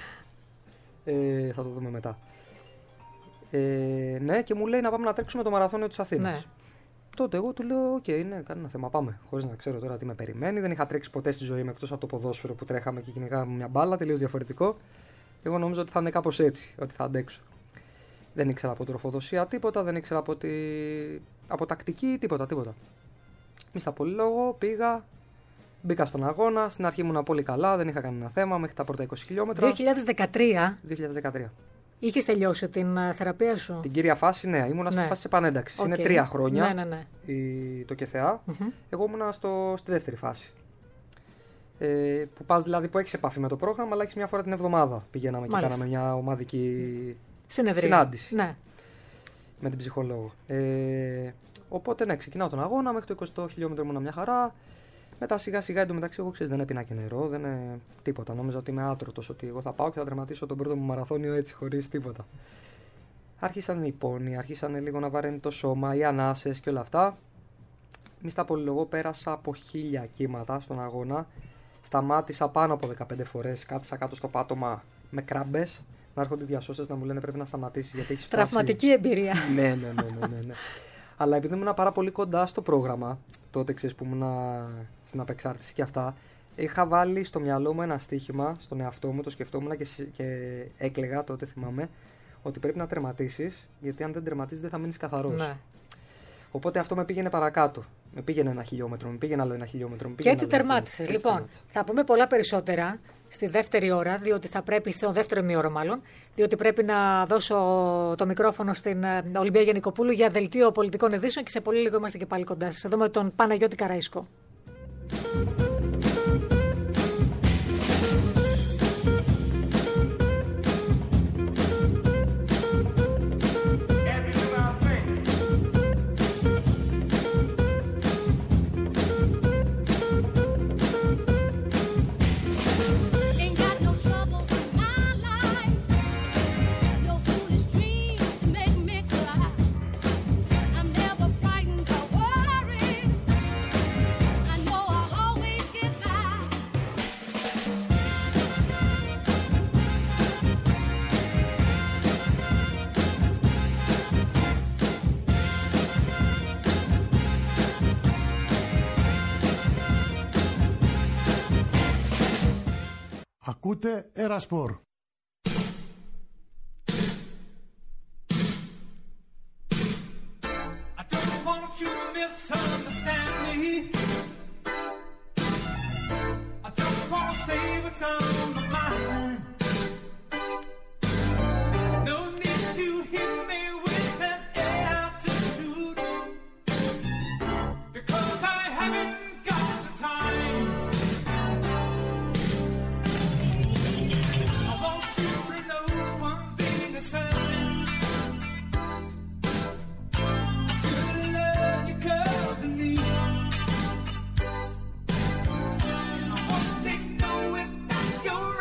Speaker 2: Ε, θα το δούμε μετά. Ε, ναι, και μου λέει να πάμε να τρέξουμε το μαραθώνιο της Αθήνας. Ναι. Τότε εγώ του λέω: Οκ, okay, ναι, κανένα θέμα, πάμε. Χωρίς να ξέρω τώρα τι με περιμένει. Δεν είχα τρέξει ποτέ στη ζωή μου εκτός από το ποδόσφαιρο που τρέχαμε και κυνηγάμε μια μπάλα, τελείως διαφορετικό. Εγώ νόμιζα ότι θα είναι κάπως έτσι, ότι θα αντέξω. Δεν ήξερα από τροφοδοσία τίποτα, δεν ήξερα από, τη... από τακτική τίποτα, τίποτα. Μη στα πολυλόγο, πήγα, μπήκα στον αγώνα. Στην αρχή ήμουν πολύ καλά, δεν είχα κανένα θέμα μέχρι τα πρώτα είκοσι χιλιόμετρα.
Speaker 1: δύο χιλιάδες δεκατρία.
Speaker 2: δύο χιλιάδες δεκατρία.
Speaker 1: Είχες τελειώσει την uh, θεραπεία σου?
Speaker 2: Την κύρια φάση, ναι, ήμουνα ναι. στη φάση της επανένταξης. Okay. Είναι τρία χρόνια
Speaker 1: ναι, ναι, ναι.
Speaker 2: Η... το ΚΕΘΕΑ.
Speaker 1: Mm-hmm.
Speaker 2: Εγώ ήμουνα στο... στη δεύτερη φάση. Ε, που πας δηλαδή που έχεις επαφή με το πρόγραμμα, αλλά έχεις μια φορά την εβδομάδα. Πηγαίναμε Μάλιστα. και κάναμε μια ομαδική Συνεδρία. συνάντηση
Speaker 1: ναι.
Speaker 2: με την ψυχολόγο. Ε, οπότε ναι, ξεκινάω τον αγώνα, μέχρι το εικοστό χιλιόμετρο ήμουνα μια χαρά. Μετά σιγά σιγά εντωμεταξύ, εγώ ξέρεις, δεν έπινα και νερό, δεν είναι τίποτα. Νόμιζα ότι είμαι άτρωτος, ότι εγώ θα πάω και θα τερματίσω τον πρώτο μου μαραθώνιο έτσι, χωρίς τίποτα. άρχισαν οι πόνοι, άρχισαν λίγο να βαραίνει το σώμα, οι ανάσες και όλα αυτά. Μη στα πολυλογώ, πέρασα από χίλια κύματα στον αγώνα. Σταμάτησα πάνω από δεκαπέντε φορές, κάθισα κάτω στο πάτωμα με κράμπες. Να έρχονται οι διασώστες να μου λένε πρέπει να σταματήσεις γιατί έχεις φτάσει.
Speaker 1: Τραυματική εμπειρία.
Speaker 2: ναι, ναι, ναι, ναι, ναι, ναι. Αλλά επειδή ήμουν πάρα πολύ κοντά στο πρόγραμμα, τότε ξέρεις που ήμουν στην απεξάρτηση και αυτά, είχα βάλει στο μυαλό μου ένα στοίχημα, στον εαυτό μου, το σκεφτόμουν και, και έκλαιγα τότε, θυμάμαι, ότι πρέπει να τερματίσεις, γιατί αν δεν τερματίσεις δεν θα μείνεις καθαρός. Ναι. Οπότε αυτό με πήγαινε παρακάτω. Με πήγαινε ένα χιλιόμετρο, με πήγαινε άλλο ένα χιλιόμετρο. Με
Speaker 1: και έτσι τερμάτισες. Λοιπόν, τερμάτισα. Θα πούμε πολλά περισσότερα στη δεύτερη ώρα, διότι θα πρέπει, στο δεύτερο ημίωρο μάλλον, διότι πρέπει να δώσω το μικρόφωνο στην Ολυμπία Γενικοπούλου για δελτίο πολιτικών ειδήσεων και σε πολύ λίγο είμαστε και πάλι κοντά σας. Εδώ με τον Παναγιώτη Καραϊσκό.
Speaker 3: Ακούτε Ερασπορ.
Speaker 4: Take no if that's your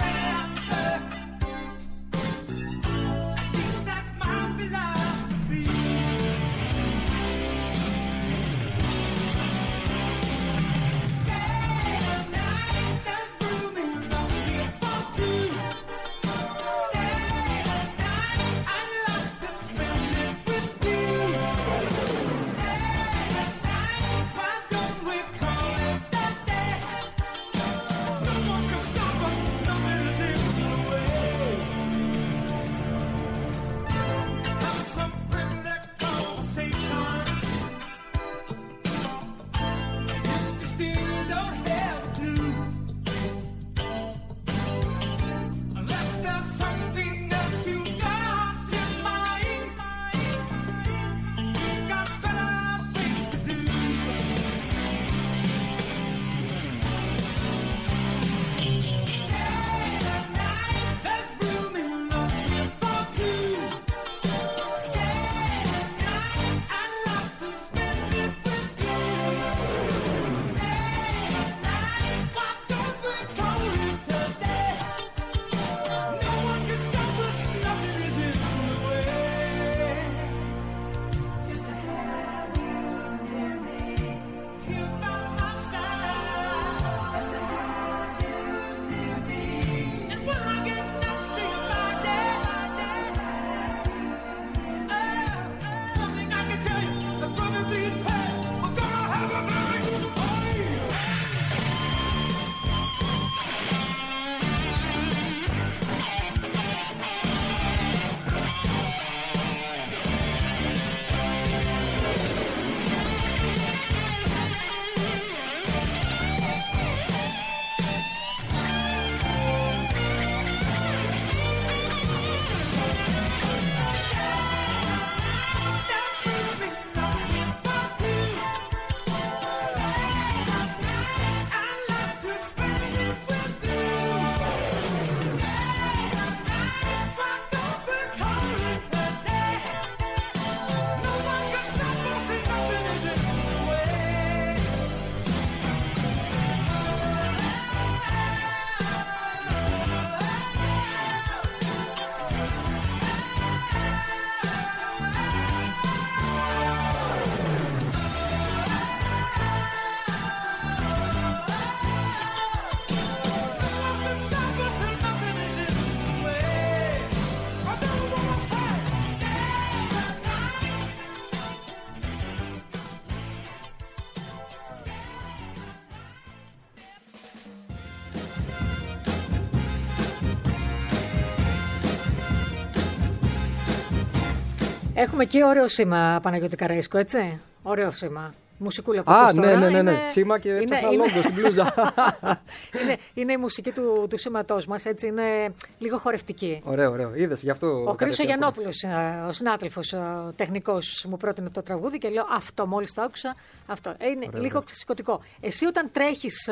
Speaker 1: Έχουμε και ωραίο σήμα, Παναγιώτη Καραϊσκό, έτσι. Ωραίο σήμα. Μουσικούλα που
Speaker 2: Α,
Speaker 1: ακούς
Speaker 2: ναι,
Speaker 1: τώρα.
Speaker 2: ναι, ναι, ναι.
Speaker 1: Είναι...
Speaker 2: Σήμα και
Speaker 1: είναι...
Speaker 2: έψαχνα λόγκο στην μπλούζα.
Speaker 1: είναι, είναι η μουσική του, του σήματός μας, έτσι. Είναι λίγο χορευτική.
Speaker 2: Ωραίο, ωραίο. Είδες, γι' αυτό.
Speaker 1: Ο Χρήστος Γιαννόπουλος, ο συνάδελφος, ο τεχνικός, μου πρότεινε το τραγούδι και λέω αυτό, μόλις το άκουσα. Αυτό. Ε, είναι
Speaker 2: ωραίο,
Speaker 1: λίγο ξεσηκωτικό. Εσύ όταν τρέχεις.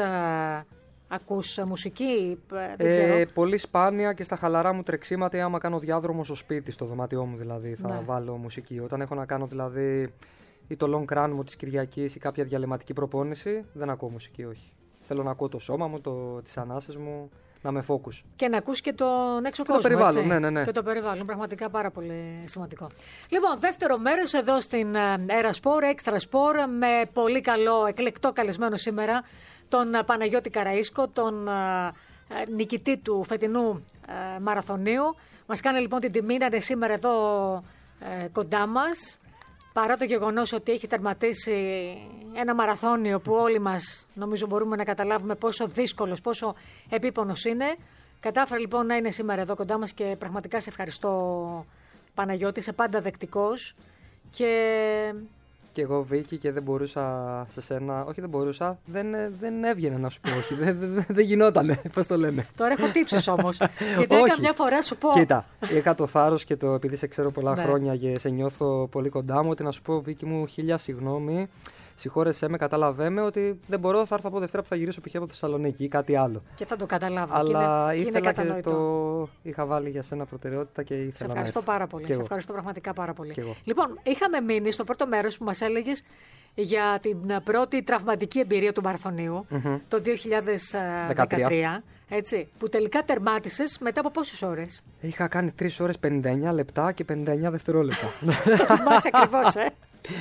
Speaker 1: Ακούς μουσική, δεν
Speaker 2: ε,
Speaker 1: ξέρω.
Speaker 2: Πολύ σπάνια και στα χαλαρά μου τρεξίματα, ή άμα κάνω διάδρομο στο σπίτι, στο δωμάτιό μου δηλαδή, θα ναι. βάλω μουσική. Όταν έχω να κάνω δηλαδή ή το long run μου της Κυριακής ή κάποια διαλυματική προπόνηση, δεν ακούω μουσική, όχι. Θέλω να ακούω το σώμα μου, το, τις ανάσες μου, να με focus.
Speaker 1: Και να ακούς και τον έξω
Speaker 2: και
Speaker 1: κόσμο,
Speaker 2: το περιβάλλον,
Speaker 1: έτσι.
Speaker 2: Ναι, ναι, ναι.
Speaker 1: Και το περιβάλλον, πραγματικά πάρα πολύ σημαντικό. Λοιπόν, δεύτερο μέρος εδώ στην Air Sport, Extra Sport, με πολύ καλό, εκλεκτό καλεσμένο σήμερα, τον Παναγιώτη Καραϊσκό, τον uh, νικητή του φετινού uh, μαραθωνίου. Μας κάνει λοιπόν την τιμή να είναι σήμερα εδώ uh, κοντά μας, παρά το γεγονός ότι έχει τερματίσει ένα μαραθώνιο που όλοι μας νομίζω μπορούμε να καταλάβουμε πόσο δύσκολος, πόσο επίπονος είναι. Κατάφερε λοιπόν να είναι σήμερα εδώ κοντά μας και πραγματικά σε ευχαριστώ, Παναγιώτη, είσαι πάντα δεκτικός και...
Speaker 2: Και εγώ Βίκη και δεν μπορούσα σε σένα, όχι δεν μπορούσα, δεν, δεν έβγαινε να σου πω όχι, δεν, δεν, δεν γινότανε, πώς το λένε.
Speaker 1: Τώρα έχω τύψεις όμως, γιατί έκανα μια φορά σου πω.
Speaker 2: Κοίτα, είχα το θάρρος και το, επειδή σε ξέρω πολλά
Speaker 1: ναι.
Speaker 2: χρόνια και σε νιώθω πολύ κοντά μου, ότι να σου πω Βίκη μου χίλια συγγνώμη, συγχώρεσέ με, καταλαβαίνω ότι δεν μπορώ, θα έρθω από Δευτέρα που θα γυρίσω π.χ. από Θεσσαλονίκη ή κάτι άλλο.
Speaker 1: Και θα το καταλάβω.
Speaker 2: Αλλά
Speaker 1: και είναι,
Speaker 2: ήθελα
Speaker 1: και,
Speaker 2: και το είχα βάλει για σένα προτεραιότητα και ήθελα.
Speaker 1: Σε ευχαριστώ
Speaker 2: να
Speaker 1: πάρα πολύ. Σε ευχαριστώ πραγματικά πάρα πολύ.
Speaker 2: Και
Speaker 1: λοιπόν, είχαμε μείνει στο πρώτο μέρος που μας έλεγες για την πρώτη τραυματική εμπειρία του μαραθωνίου
Speaker 2: mm-hmm.
Speaker 1: το δύο χιλιάδες δεκατρία. Έτσι, που τελικά τερμάτισες μετά από πόσες ώρες?
Speaker 2: Είχα κάνει τρεις ώρες πενήντα εννιά λεπτά και πενήντα εννιά δευτερόλεπτα.
Speaker 1: Το θυμάσαι ακριβώς, ε.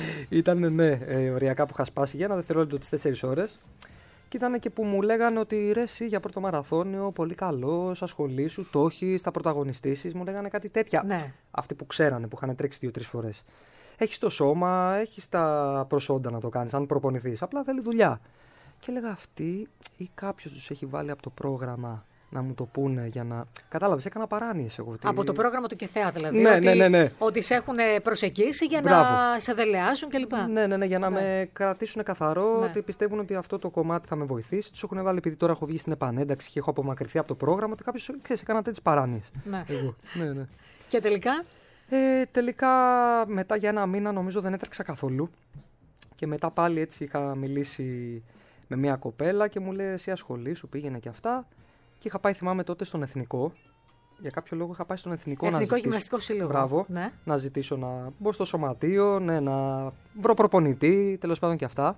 Speaker 2: Ήταν ναι, ε, οριακά που είχα σπάσει για ένα δευτερόλεπτο τις τέσσερις ώρες. Και ήταν και που μου λέγανε ότι ρε εσύ για πρώτο μαραθώνιο, πολύ καλός, ασχολήσου, το έχεις, θα πρωταγωνιστήσεις. Μου λέγανε κάτι τέτοια.
Speaker 1: Ναι.
Speaker 2: Αυτοί που ξέρανε, που είχαν τρέξει δύο-τρεις φορές. Έχεις το σώμα, έχεις τα προσόντα να το κάνεις, αν προπονηθείς. Απλά θέλει δουλειά. Και έλεγα αυτοί ή κάποιος τους έχει βάλει από το πρόγραμμα να μου το πούνε για να. Κατάλαβες, έκανα παράνοιες εγώ. Ότι...
Speaker 1: Από το πρόγραμμα του ΚΕΘΕΑ δηλαδή.
Speaker 2: Ναι,
Speaker 1: ότι,
Speaker 2: ναι, ναι, ναι.
Speaker 1: ότι σε έχουν προσεγγίσει για
Speaker 2: Μπράβο.
Speaker 1: να σε δελεάσουν κλπ.
Speaker 2: Ναι, ναι, ναι, για να
Speaker 1: ναι.
Speaker 2: με κρατήσουν καθαρό,
Speaker 1: ναι.
Speaker 2: ότι πιστεύουν ότι αυτό το κομμάτι θα με βοηθήσει. Τους έχουν βάλει, επειδή τώρα έχω βγει στην επανένταξη και έχω απομακρυνθεί από το πρόγραμμα, ότι κάποιος ξέρει, έκανα τέτοιες παράνοιες.
Speaker 1: Ναι.
Speaker 2: Εγώ. ναι, ναι.
Speaker 1: Και τελικά.
Speaker 2: Ε, τελικά μετά για ένα μήνα νομίζω δεν έτρεξα καθόλου. Και μετά πάλι έτσι είχα μιλήσει με μια κοπέλα και μου λέει εσύ ασχολήσου, πήγαινε και αυτά. Και είχα πάει, θυμάμαι τότε, στον Εθνικό. Για κάποιο λόγο είχα πάει στον Εθνικό,
Speaker 1: Εθνικό
Speaker 2: να ζητήσω.
Speaker 1: Γυμναστικό Σύλλογο.
Speaker 2: Μπράβο.
Speaker 1: Ναι.
Speaker 2: Να ζητήσω να μπω στο σωματείο, ναι, να βρω προπονητή, τέλος πάντων και αυτά.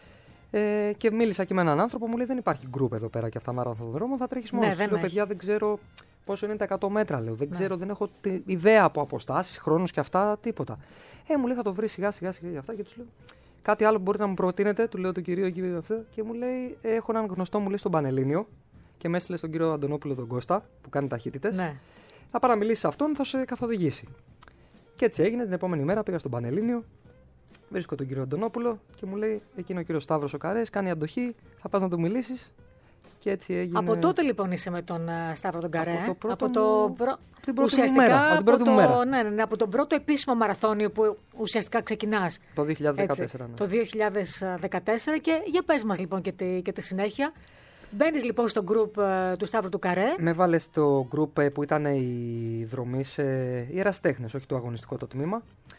Speaker 2: Ε, και μίλησα και με έναν άνθρωπο, μου λέει δεν υπάρχει γκρουπ εδώ πέρα και αυτά μαραθωνοδρόμο, θα τρέχεις μόνος.
Speaker 1: Ναι,
Speaker 2: Λέω παιδιά, δεν ξέρω πόσο είναι τα εκατό μέτρα, λέω. Δεν
Speaker 1: ναι.
Speaker 2: ξέρω, δεν έχω τη, ιδέα από αποστάσεις, χρόνους και αυτά, τίποτα. Ε, μου λέει θα το βρει σιγά σιγά σιγά για αυτά και του λέω. Κάτι άλλο που μπορείτε να μου προτείνετε, του λέω τον κύριο εκεί αυτό. Και μου λέει, έχω έναν γνωστό μου λέει στον Πανελλήνιο και με έστειλε στον κύριο Αντωνόπουλο τον Κώστα που κάνει ταχύτητες.
Speaker 1: Ναι.
Speaker 2: Να παραμιλήσει σε αυτόν, θα σε καθοδηγήσει. Και έτσι έγινε. Την επόμενη μέρα πήγα στον Πανελλήνιο, βρίσκω τον κύριο Αντωνόπουλο και μου λέει: εκείνο ο κύριο Σταύρος ο Καρές κάνει αντοχή, θα πας να του μιλήσεις. Και έτσι έγινε.
Speaker 1: Από τότε λοιπόν είσαι με τον uh, Σταύρο τον Καρέ.
Speaker 2: Από το πρώτο
Speaker 1: από το
Speaker 2: μου...
Speaker 1: προ...
Speaker 2: την πρώτη
Speaker 1: ουσιαστικά
Speaker 2: μου μέρα. Από την πρώτη
Speaker 1: από
Speaker 2: μου
Speaker 1: το...
Speaker 2: μέρα.
Speaker 1: Ναι, ναι, ναι, από τον πρώτο επίσημο μαραθώνιο που ουσιαστικά ξεκινάς.
Speaker 2: Το δύο χιλιάδες δεκατέσσερα. Ναι.
Speaker 1: Το δύο χιλιάδες δεκατέσσερα και για πες μας λοιπόν και τη, και τη συνέχεια. Μπαίνεις λοιπόν στο group uh, του Σταύρου του Καρέ.
Speaker 2: Με βάλε στο group που ήταν οι δρομείς, ε, οι εραστέχνες, όχι το αγωνιστικό το τμήμα.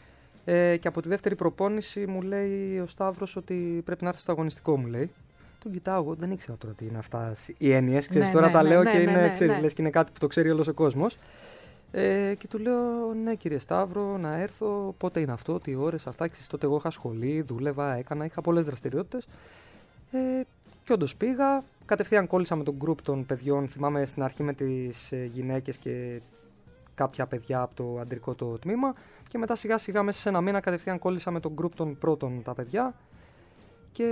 Speaker 2: Ε, και από τη δεύτερη προπόνηση μου λέει ο Σταύρος ότι πρέπει να έρθει στο αγωνιστικό, μου λέει. Τον κοιτάω εγώ, δεν ήξερα τώρα τι είναι αυτά οι έννοιες. Ξέρεις,
Speaker 1: ναι,
Speaker 2: τώρα
Speaker 1: ναι,
Speaker 2: τα
Speaker 1: ναι,
Speaker 2: λέω
Speaker 1: ναι,
Speaker 2: και
Speaker 1: ναι,
Speaker 2: είναι,
Speaker 1: ναι,
Speaker 2: ξέρεις,
Speaker 1: ναι.
Speaker 2: λες και είναι κάτι που το ξέρει όλος ο κόσμος. Ε, και του λέω, ναι κύριε Σταύρο, να έρθω, πότε είναι αυτό, τι ώρες, αυτά. Ξέρεις, τότε εγώ είχα σχολή, δούλευα, έκανα, είχα πολλές δραστηριότητες. Ε, και όντως πήγα, κατευθείαν κόλλησα με τον group των παιδιών, θυμάμαι στην αρχή με τις ε, γυναίκες και κάποια παιδιά από το αντρικό το τμήμα και μετά σιγά σιγά μέσα σε ένα μήνα κατευθείαν κόλλησα με τον group των πρώτων τα παιδιά και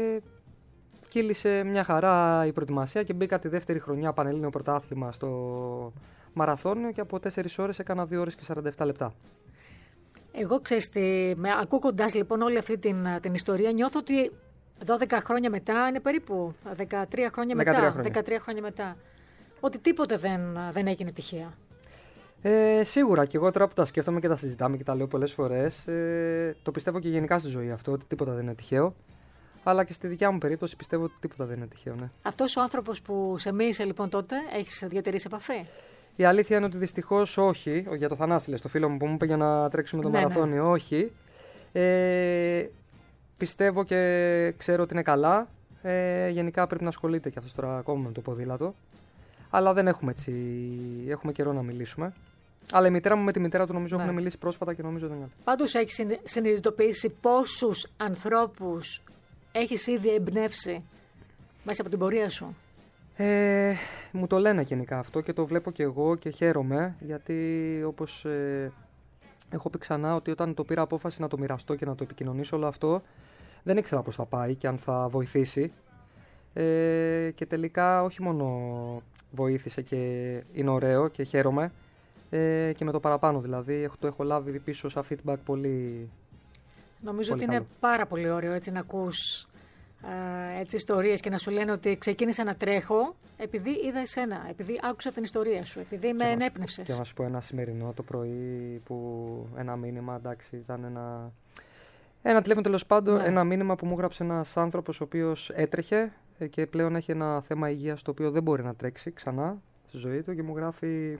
Speaker 2: κύλησε μια χαρά η προετοιμασία και μπήκα τη δεύτερη χρονιά Πανελλήνιο Πρωτάθλημα στο μαραθώνιο και από τέσσερις ώρες έκανα δύο ώρες και σαράντα επτά λεπτά.
Speaker 1: Εγώ ξέρεις, με, ακούγοντας λοιπόν όλη αυτή την, την ιστορία νιώθω ότι δώδεκα χρόνια μετά είναι περίπου δεκατρία χρόνια μετά,
Speaker 2: δεκατρία χρόνια.
Speaker 1: δεκατρία χρόνια μετά, ότι τίποτε δεν, δεν έγινε τυχαία.
Speaker 2: Ε, σίγουρα και εγώ τώρα που τα σκέφτομαι και τα συζητάμε και τα λέω πολλές φορές, ε, το πιστεύω και γενικά στη ζωή αυτό, ότι τίποτα δεν είναι τυχαίο. Αλλά και στη δικιά μου περίπτωση πιστεύω ότι τίποτα δεν είναι τυχαίο. Ναι.
Speaker 1: Αυτός ο άνθρωπος που σε μίλησε λοιπόν τότε, έχεις διατηρήσει επαφή?
Speaker 2: Η αλήθεια είναι ότι δυστυχώς όχι. Για το Θανάση, λες, το φίλο μου που μου είπε για να τρέξουμε το
Speaker 1: ναι,
Speaker 2: μαραθώνιο, ναι. όχι. Ε, πιστεύω και ξέρω ότι είναι καλά. Ε, γενικά πρέπει να ασχολείται και αυτός τώρα ακόμα με το ποδήλατο. Αλλά δεν έχουμε έτσι. Έχουμε καιρό να μιλήσουμε. Αλλά η μητέρα μου με τη μητέρα του νομίζω ναι. έχουν μιλήσει πρόσφατα και νομίζω δεν είναι.
Speaker 1: Πάντως έχεις συνειδητοποιήσει πόσους ανθρώπους έχεις ήδη εμπνεύσει μέσα από την πορεία σου?
Speaker 2: Ε, μου το λένε γενικά αυτό και το βλέπω και εγώ και χαίρομαι, γιατί όπως ε, έχω πει ξανά, ότι όταν το πήρα απόφαση να το μοιραστώ και να το επικοινωνήσω όλο αυτό, δεν ήξερα πώς θα πάει και αν θα βοηθήσει. Ε, και τελικά όχι μόνο βοήθησε και είναι ωραίο και χαίρομαι, ε, και με το παραπάνω δηλαδή το έχω λάβει πίσω σαν feedback πολύ.
Speaker 1: Νομίζω
Speaker 2: πολύ
Speaker 1: ότι
Speaker 2: καλό.
Speaker 1: Είναι πάρα πολύ ωραίο έτσι να ακούς έτσι ιστορίες και να σου λένε ότι ξεκίνησα να τρέχω επειδή είδα εσένα, επειδή άκουσα την ιστορία σου, επειδή με ενέπνευσες.
Speaker 2: Και να σου πω ένα σημερινό το πρωί που ένα μήνυμα, εντάξει, ήταν ένα, ένα τηλέφωνο τέλος πάντων, ναι. ένα μήνυμα που μου έγραψε ένας άνθρωπος ο οποίος έτρεχε και πλέον έχει ένα θέμα υγείας το οποίο δεν μπορεί να τρέξει ξανά στη ζωή του και μου γράφει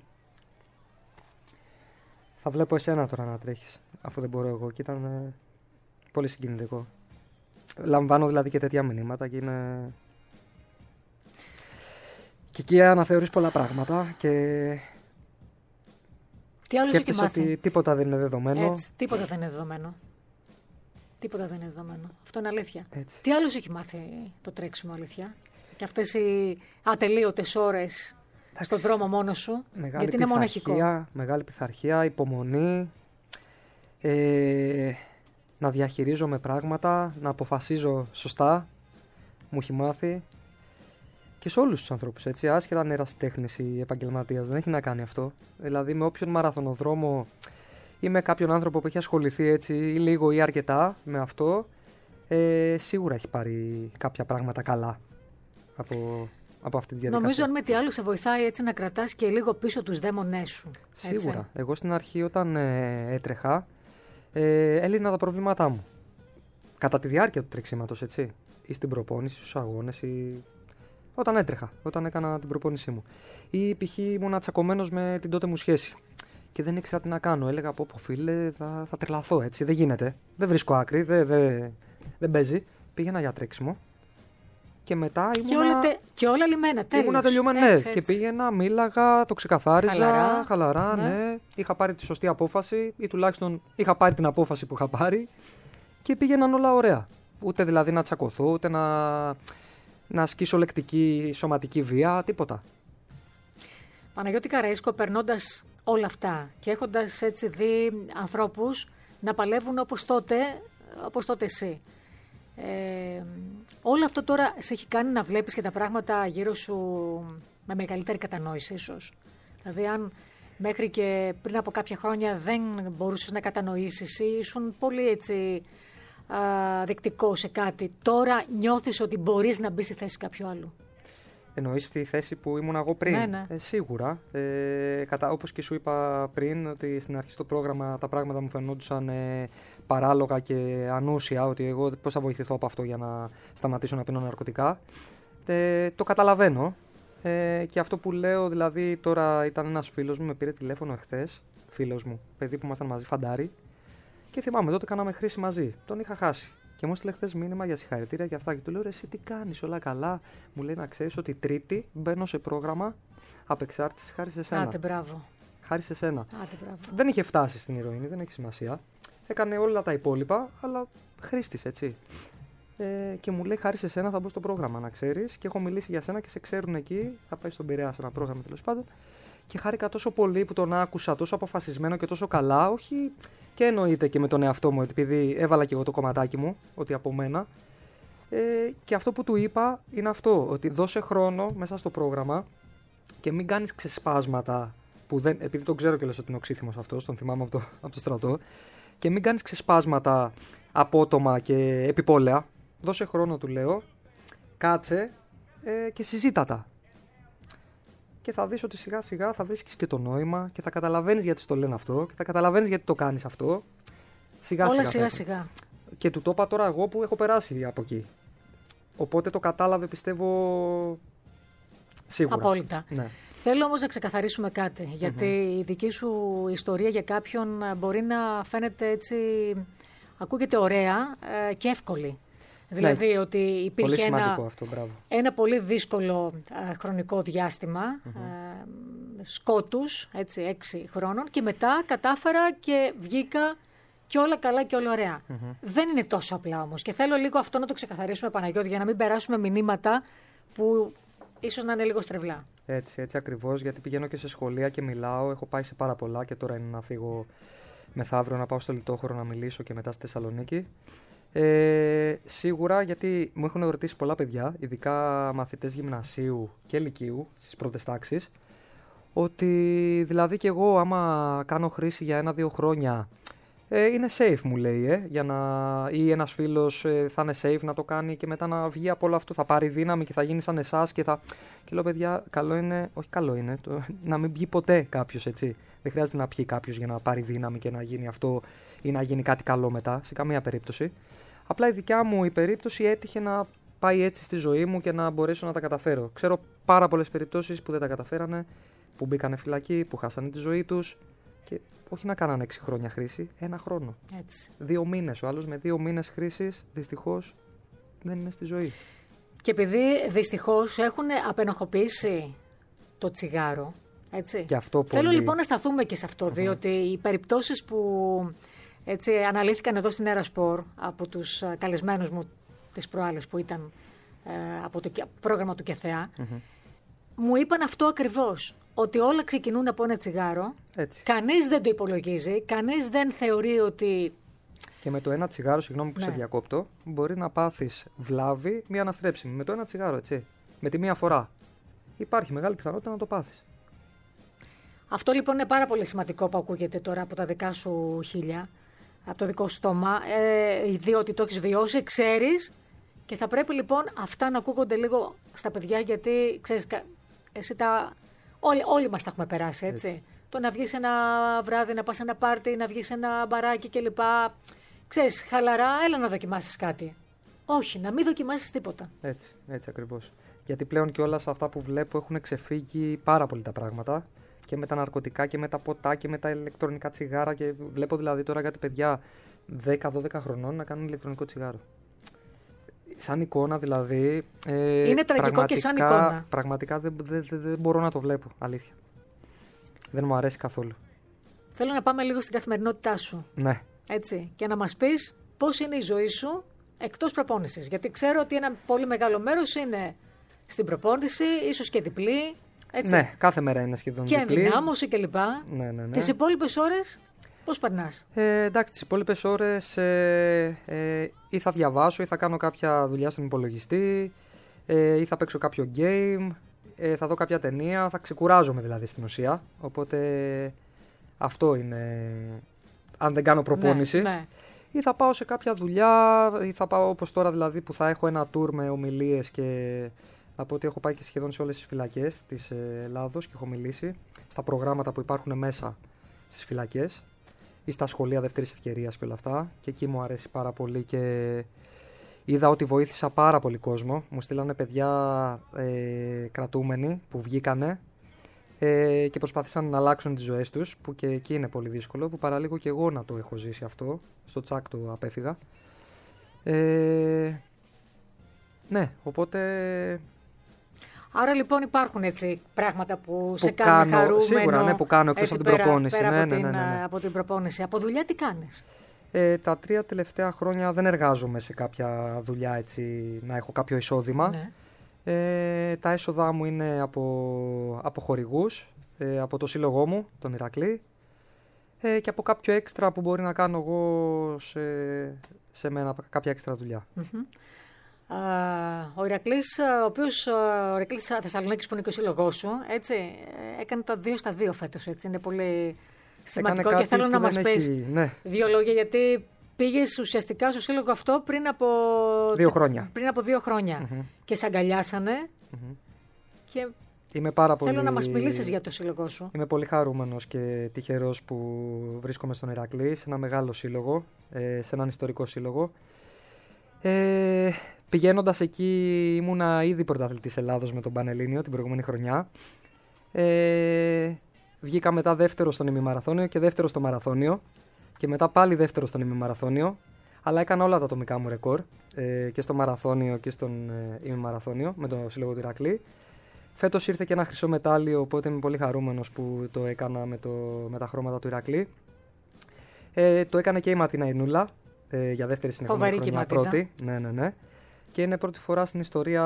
Speaker 2: θα βλέπω εσένα τώρα να τρέχεις αφού δεν μπορώ εγώ, και ήταν ε, πολύ συγκινητικό. Λαμβάνω δηλαδή και τέτοια μηνύματα και είναι... Και εκεί αναθεωρείς πολλά πράγματα και...
Speaker 1: Τι άλλο
Speaker 2: σκέφτεσαι
Speaker 1: έχει μάθει?
Speaker 2: Ότι τίποτα δεν είναι δεδομένο.
Speaker 1: Έτσι, τίποτα δεν είναι δεδομένο. Τίποτα δεν είναι δεδομένο. Αυτό είναι αλήθεια.
Speaker 2: Έτσι.
Speaker 1: Τι άλλο έχει μάθει το τρέξιμο, αλήθεια? Και αυτές οι ατελείωτες ώρες στον δρόμο μόνος σου,
Speaker 2: μεγάλη
Speaker 1: γιατί είναι μοναχικό.
Speaker 2: Μεγάλη πειθαρχία, υπομονή, ε, να διαχειρίζομαι πράγματα, να αποφασίζω σωστά, μου έχει μάθει. Και σε όλους τους ανθρώπους, έτσι, άσχετα αν ερασιτέχνης ή επαγγελματίας, δεν έχει να κάνει αυτό. Δηλαδή με όποιον μαραθωνοδρόμο ή με κάποιον άνθρωπο που έχει ασχοληθεί έτσι ή λίγο ή αρκετά με αυτό, ε, σίγουρα έχει πάρει κάποια πράγματα καλά από, από αυτή τη διαδικασία.
Speaker 1: Νομίζω αν με τι άλλο σε βοηθάει έτσι να κρατάς και λίγο πίσω τους δαίμονές σου. Έτσι.
Speaker 2: Σίγουρα. Εγώ στην αρχή όταν ε, έτρεχα, ε, έλυνα τα προβλήματά μου. Κατά τη διάρκεια του τρεξίματος, έτσι. Ή στην προπόνηση, στους αγώνες, ή όταν έτρεχα, όταν έκανα την προπόνησή μου. Ή π.χ. ήμουν τσακωμένος με την τότε μου σχέση. Και δεν ήξερα τι να κάνω. Έλεγα από πω φίλε, θα, θα τρελαθώ έτσι. Δεν γίνεται. Δεν βρίσκω άκρη. Δεν, δεν, δεν παίζει. Πήγαινα για τρέξιμο. Και μετά ήμουνα...
Speaker 1: Και όλα, τε... και όλα λιμένα, τέλος.
Speaker 2: Ήμουνα τελειωμένη, ναι. Και πήγαινα, μίλαγα, το ξεκαθάριζα. Χαλαρά, χαλαρά ναι. ναι. Είχα πάρει τη σωστή απόφαση, ή τουλάχιστον είχα πάρει την απόφαση που είχα πάρει. Και πήγαιναν όλα ωραία. Ούτε δηλαδή να τσακωθώ, ούτε να, να ασκήσω λεκτική, σωματική βία, τίποτα.
Speaker 1: Παναγιώτη Καραΐσκο, περνώντας όλα αυτά και έχοντας έτσι δει ανθρώπους να παλεύουν όπως τότε, όπως τότε εσύ. Ε, όλο αυτό τώρα σε έχει κάνει να βλέπεις και τα πράγματα γύρω σου με μεγαλύτερη κατανόηση ίσως? Δηλαδή αν μέχρι και πριν από κάποια χρόνια δεν μπορούσες να κατανοήσεις ή ήσουν πολύ έτσι α, δεκτικό σε κάτι, τώρα νιώθεις ότι μπορείς να μπεις στη θέση κάποιου άλλου?
Speaker 2: Εννοείς τη θέση που ήμουν εγώ πριν?
Speaker 1: Ναι, ναι.
Speaker 2: Ε, σίγουρα. Ε, κατά, όπως και σου είπα πριν, ότι στην αρχή στο πρόγραμμα τα πράγματα μου φαινόντουσαν ε, παράλογα και ανούσια, ότι εγώ πώς θα βοηθηθώ από αυτό για να σταματήσω να πίνω ναρκωτικά. Ε, το καταλαβαίνω. Ε, και αυτό που λέω, δηλαδή, τώρα ήταν ένας φίλος μου, με πήρε τηλέφωνο εχθές, φίλος μου, παιδί που ήμασταν μαζί, φαντάρι, και θυμάμαι τότε κάναμε χρήση μαζί. Τον είχα χάσει. Και μου στείλε χθες μήνυμα για συγχαρητήρια και αυτά. Και του λέω: ρε, εσύ τι κάνεις, όλα καλά? Μου λέει να ξέρεις ότι Τρίτη μπαίνω σε πρόγραμμα απεξάρτησης χάρη σε σένα.
Speaker 1: Άντε, μπράβο.
Speaker 2: Χάρη σε σένα.
Speaker 1: Άντε, μπράβο. Δεν
Speaker 2: είχε φτάσει στην ηρωίνη, δεν έχει σημασία. Έκανε όλα τα υπόλοιπα, αλλά χρήστης, έτσι. Ε, και μου λέει: χάρη σε σένα θα μπω στο πρόγραμμα, να ξέρεις. Και έχω μιλήσει για σένα και σε ξέρουν εκεί. Θα πάει στον Πειραιά σε ένα πρόγραμμα τέλος πάντων. Και χάρηκα τόσο πολύ που τον άκουσα τόσο αποφασισμένο και τόσο καλά, όχι. Και εννοείται και με τον εαυτό μου, επειδή έβαλα και εγώ το κομματάκι μου, ότι από μένα. Ε, και αυτό που του είπα είναι αυτό, ότι δώσε χρόνο μέσα στο πρόγραμμα και μην κάνεις ξεσπάσματα, που δεν, επειδή τον ξέρω κιόλας ότι είναι οξύθυμος αυτός, τον θυμάμαι από το, από το στρατό, και μην κάνεις ξεσπάσματα απότομα και επιπόλαια. Δώσε χρόνο, του λέω, κάτσε ε, και συζήτατα. και θα δεις ότι σιγά σιγά θα βρίσκεις και το νόημα και θα καταλαβαίνεις γιατί στο λένε αυτό και θα καταλαβαίνεις γιατί το κάνεις αυτό. Σιγά
Speaker 1: Όλα
Speaker 2: σιγά.
Speaker 1: σιγά σιγά.
Speaker 2: Και του το είπα τώρα εγώ που έχω περάσει από εκεί. Οπότε το κατάλαβε, πιστεύω, σίγουρα.
Speaker 1: Απόλυτα.
Speaker 2: Ναι.
Speaker 1: Θέλω όμως να ξεκαθαρίσουμε κάτι, γιατί mm-hmm. η δική σου ιστορία για κάποιον μπορεί να φαίνεται έτσι, ακούγεται ωραία ε, και εύκολη. Δηλαδή ναι. ότι υπήρχε
Speaker 2: πολύ
Speaker 1: ένα,
Speaker 2: αυτό,
Speaker 1: ένα πολύ δύσκολο ε, χρονικό διάστημα,
Speaker 2: mm-hmm.
Speaker 1: ε, σκότους, έτσι, έξι χρόνων, και μετά κατάφερα και βγήκα και όλα καλά και όλα ωραία. Mm-hmm. Δεν είναι τόσο απλά όμως και θέλω λίγο αυτό να το ξεκαθαρίσουμε, Παναγιώτη, για να μην περάσουμε μηνύματα που ίσως να είναι λίγο στρεβλά.
Speaker 2: Έτσι, έτσι ακριβώς, γιατί πηγαίνω και σε σχολεία και μιλάω, έχω πάει σε πάρα πολλά και τώρα είναι να φύγω μεθαύριο να πάω στο Λιτόχωρο να μιλήσω και μετά στη Θεσσαλονίκη. Ε, σίγουρα, γιατί μου έχουν ερωτήσει πολλά παιδιά, ειδικά μαθητές γυμνασίου και λυκείου στις πρώτες τάξεις, ότι δηλαδή και εγώ άμα κάνω χρήση για ένα-δύο χρόνια ε, είναι safe, μου λέει, ε, για να... ή ένας φίλος ε, θα είναι safe να το κάνει και μετά να βγει από όλο αυτό, θα πάρει δύναμη και θα γίνει σαν εσάς και θα... Και λέω, παιδιά, καλό είναι, όχι καλό είναι, το... να μην πιει ποτέ κάποιος, έτσι. Δεν χρειάζεται να πιει κάποιος για να πάρει δύναμη και να γίνει αυτό ή να γίνει κάτι καλό μετά, σε καμία περίπτωση. Απλά η δικιά μου η περίπτωση έτυχε να πάει έτσι στη ζωή μου και να μπορέσω να τα καταφέρω. Ξέρω πάρα πολλές περιπτώσεις που δεν τα καταφέρανε, που μπήκανε φυλακή, που χάσανε τη ζωή τους και όχι να κάνανε έξι χρόνια χρήση, ένα χρόνο.
Speaker 1: Έτσι.
Speaker 2: Δύο μήνες. Ο άλλος με δύο μήνες χρήσης δυστυχώς δεν είναι στη ζωή.
Speaker 1: Και επειδή δυστυχώς έχουν απενοχοποιήσει το τσιγάρο, έτσι.
Speaker 2: Και αυτό πολύ...
Speaker 1: Θέλω λοιπόν να σταθούμε και σε αυτό, uh-huh. διότι οι περιπτώσεις που έτσι, αναλύθηκαν εδώ στην Ερασπορ από τους καλεσμένους μου τις προάλλες που ήταν ε, από το πρόγραμμα του ΚΕΘΕΑ, uh-huh. μου είπαν αυτό ακριβώς, ότι όλα ξεκινούν από ένα τσιγάρο, έτσι. Κανείς δεν το υπολογίζει, κανείς δεν θεωρεί ότι...
Speaker 2: Και με το ένα τσιγάρο, συγγνώμη που ναι. σε διακόπτω, μπορεί να πάθεις βλάβη μη αναστρέψιμη. Με το ένα τσιγάρο, έτσι. Με τη μία φορά. Υπάρχει μεγάλη πιθανότητα να το πάθεις.
Speaker 1: Αυτό λοιπόν είναι πάρα πολύ σημαντικό που ακούγεται τώρα από τα δικά σου χείλια, από το δικό σου στόμα, ε, διότι το έχεις βιώσει, ξέρεις, και θα πρέπει λοιπόν αυτά να ακούγονται λίγο στα παιδιά, γιατί ξέρεις, εσύ τα... όλοι, όλοι μας τα έχουμε περάσει, έτσι. έτσι. Το να βγεις ένα βράδυ, να πας ένα πάρτι, να βγεις ένα μπαράκι κλπ. Ξέρεις, χαλαρά, έλα να δοκιμάσεις κάτι. Όχι, να μην δοκιμάσεις τίποτα.
Speaker 2: Έτσι, έτσι ακριβώς. Γιατί πλέον και όλα αυτά που βλέπω έχουν ξεφύγει πάρα πολύ τα πράγματα. Και με τα ναρκωτικά και με τα ποτά και με τα ηλεκτρονικά τσιγάρα. Και βλέπω δηλαδή τώρα κάτι παιδιά δέκα δώδεκα χρονών να κάνουν ηλεκτρονικό τσιγάρο. Σαν εικόνα δηλαδή. Ε,
Speaker 1: είναι τραγικό και σαν εικόνα.
Speaker 2: Πραγματικά δεν, δεν, δεν, δεν μπορώ να το βλέπω. Αλήθεια. Δεν μου αρέσει καθόλου.
Speaker 1: Θέλω να πάμε λίγο στην καθημερινότητά σου.
Speaker 2: Ναι.
Speaker 1: Έτσι. Και να μας πεις πώς είναι η ζωή σου εκτός προπόνησης. Γιατί ξέρω ότι ένα πολύ μεγάλο μέρος είναι στην προπόνηση, ίσως και διπλή. Έτσι.
Speaker 2: Ναι, κάθε μέρα είναι σχεδόν
Speaker 1: και
Speaker 2: διπλή.
Speaker 1: Και ενδυνάμωση κλπ.
Speaker 2: Ναι, ναι, ναι.
Speaker 1: Τις υπόλοιπες ώρες πώς περνάς?
Speaker 2: Ε, εντάξει, τις υπόλοιπες ώρες ε, ε, ή θα διαβάσω ή θα κάνω κάποια δουλειά στον υπολογιστή ε, ή θα παίξω κάποιο game, ε, θα δω κάποια ταινία, θα ξεκουράζομαι δηλαδή στην ουσία. Οπότε αυτό είναι, αν δεν κάνω προπόνηση.
Speaker 1: Ναι, ναι.
Speaker 2: Ή θα πάω σε κάποια δουλειά ή θα πάω όπως τώρα δηλαδή που θα έχω ένα tour με ομιλίες και... Από ότι έχω πάει και σχεδόν σε όλες τις φυλακές της Ελλάδος και έχω μιλήσει στα προγράμματα που υπάρχουν μέσα στις φυλακές ή στα σχολεία δεύτερης ευκαιρίας και όλα αυτά. Και εκεί μου αρέσει πάρα πολύ και είδα ότι βοήθησα πάρα πολύ κόσμο. Μου στείλανε παιδιά ε, κρατούμενοι που βγήκανε ε, και προσπάθησαν να αλλάξουν τις ζωές τους, που και εκεί είναι πολύ δύσκολο, που παραλίγο και εγώ να το έχω ζήσει αυτό. Στο τσάκ το απέφυγα. Ε, ναι, οπότε...
Speaker 1: Άρα λοιπόν υπάρχουν έτσι πράγματα που, που σε
Speaker 2: κάνω,
Speaker 1: κάνουν χαρούμενο.
Speaker 2: Σίγουρα, ναι, που κάνω εκτός από την
Speaker 1: πέρα,
Speaker 2: προπόνηση.
Speaker 1: Πέρα
Speaker 2: ναι,
Speaker 1: από,
Speaker 2: ναι,
Speaker 1: την,
Speaker 2: ναι, ναι, ναι.
Speaker 1: από την προπόνηση. Από δουλειά τι κάνεις?
Speaker 2: Ε, τα τρία τελευταία χρόνια δεν εργάζομαι σε κάποια δουλειά έτσι, να έχω κάποιο εισόδημα.
Speaker 1: Ναι.
Speaker 2: Ε, τα έσοδά μου είναι από, από χορηγούς, ε, από το σύλλογό μου, τον Ηρακλή, ε, και από κάποιο έξτρα που μπορεί να κάνω εγώ σε, σε μένα, κάποια έξτρα δουλειά.
Speaker 1: Mm-hmm. Uh, ο Ηρακλής, ο οποίος ο Ηρακλής Θεσσαλονίκης που είναι και ο σύλλογός σου, έτσι, έκανε τα δύο στα δύο φέτος, έτσι, είναι πολύ σημαντικό και θέλω να μας πεις
Speaker 2: ναι.
Speaker 1: δύο λόγια, γιατί πήγες ουσιαστικά στο σύλλογο αυτό πριν από
Speaker 2: δύο χρόνια,
Speaker 1: πριν από δύο χρόνια.
Speaker 2: Mm-hmm.
Speaker 1: Και σε αγκαλιάσανε
Speaker 2: mm-hmm.
Speaker 1: και
Speaker 2: Είμαι πάρα πολύ...
Speaker 1: Θέλω να μας μιλήσεις για το σύλλογό σου.
Speaker 2: Είμαι πολύ χαρούμενος και τυχερός που βρίσκομαι στον Ηρακλή, σε ένα μεγάλο σύλλογο, ε, σε έναν ιστορικό σύλλογο. Ε, πηγαίνοντας εκεί ήμουνα ήδη πρωταθλητής Ελλάδος με τον Πανελλήνιο την προηγούμενη χρονιά. Ε, βγήκα μετά δεύτερο στον ημιμαραθώνιο και δεύτερο στο μαραθώνιο και μετά πάλι δεύτερο στον ημιμαραθώνιο, αλλά έκανα όλα τα ατομικά μου ρεκόρ ε, και στο μαραθώνιο και στον ε, ημιμαραθώνιο με τον σύλλογο του Ηρακλή. Φέτος ήρθε και ένα χρυσό μετάλλιο, οπότε είμαι πολύ χαρούμενος που το έκανα με, το, με τα χρώματα του Ηρακλή. Ε, το έκανε και η Ματίνα Ινούλα ε, για δεύτερη συνεχόμενη χρονιά, πρώτη. Ναι, ναι, ναι. Και είναι πρώτη φορά στην ιστορία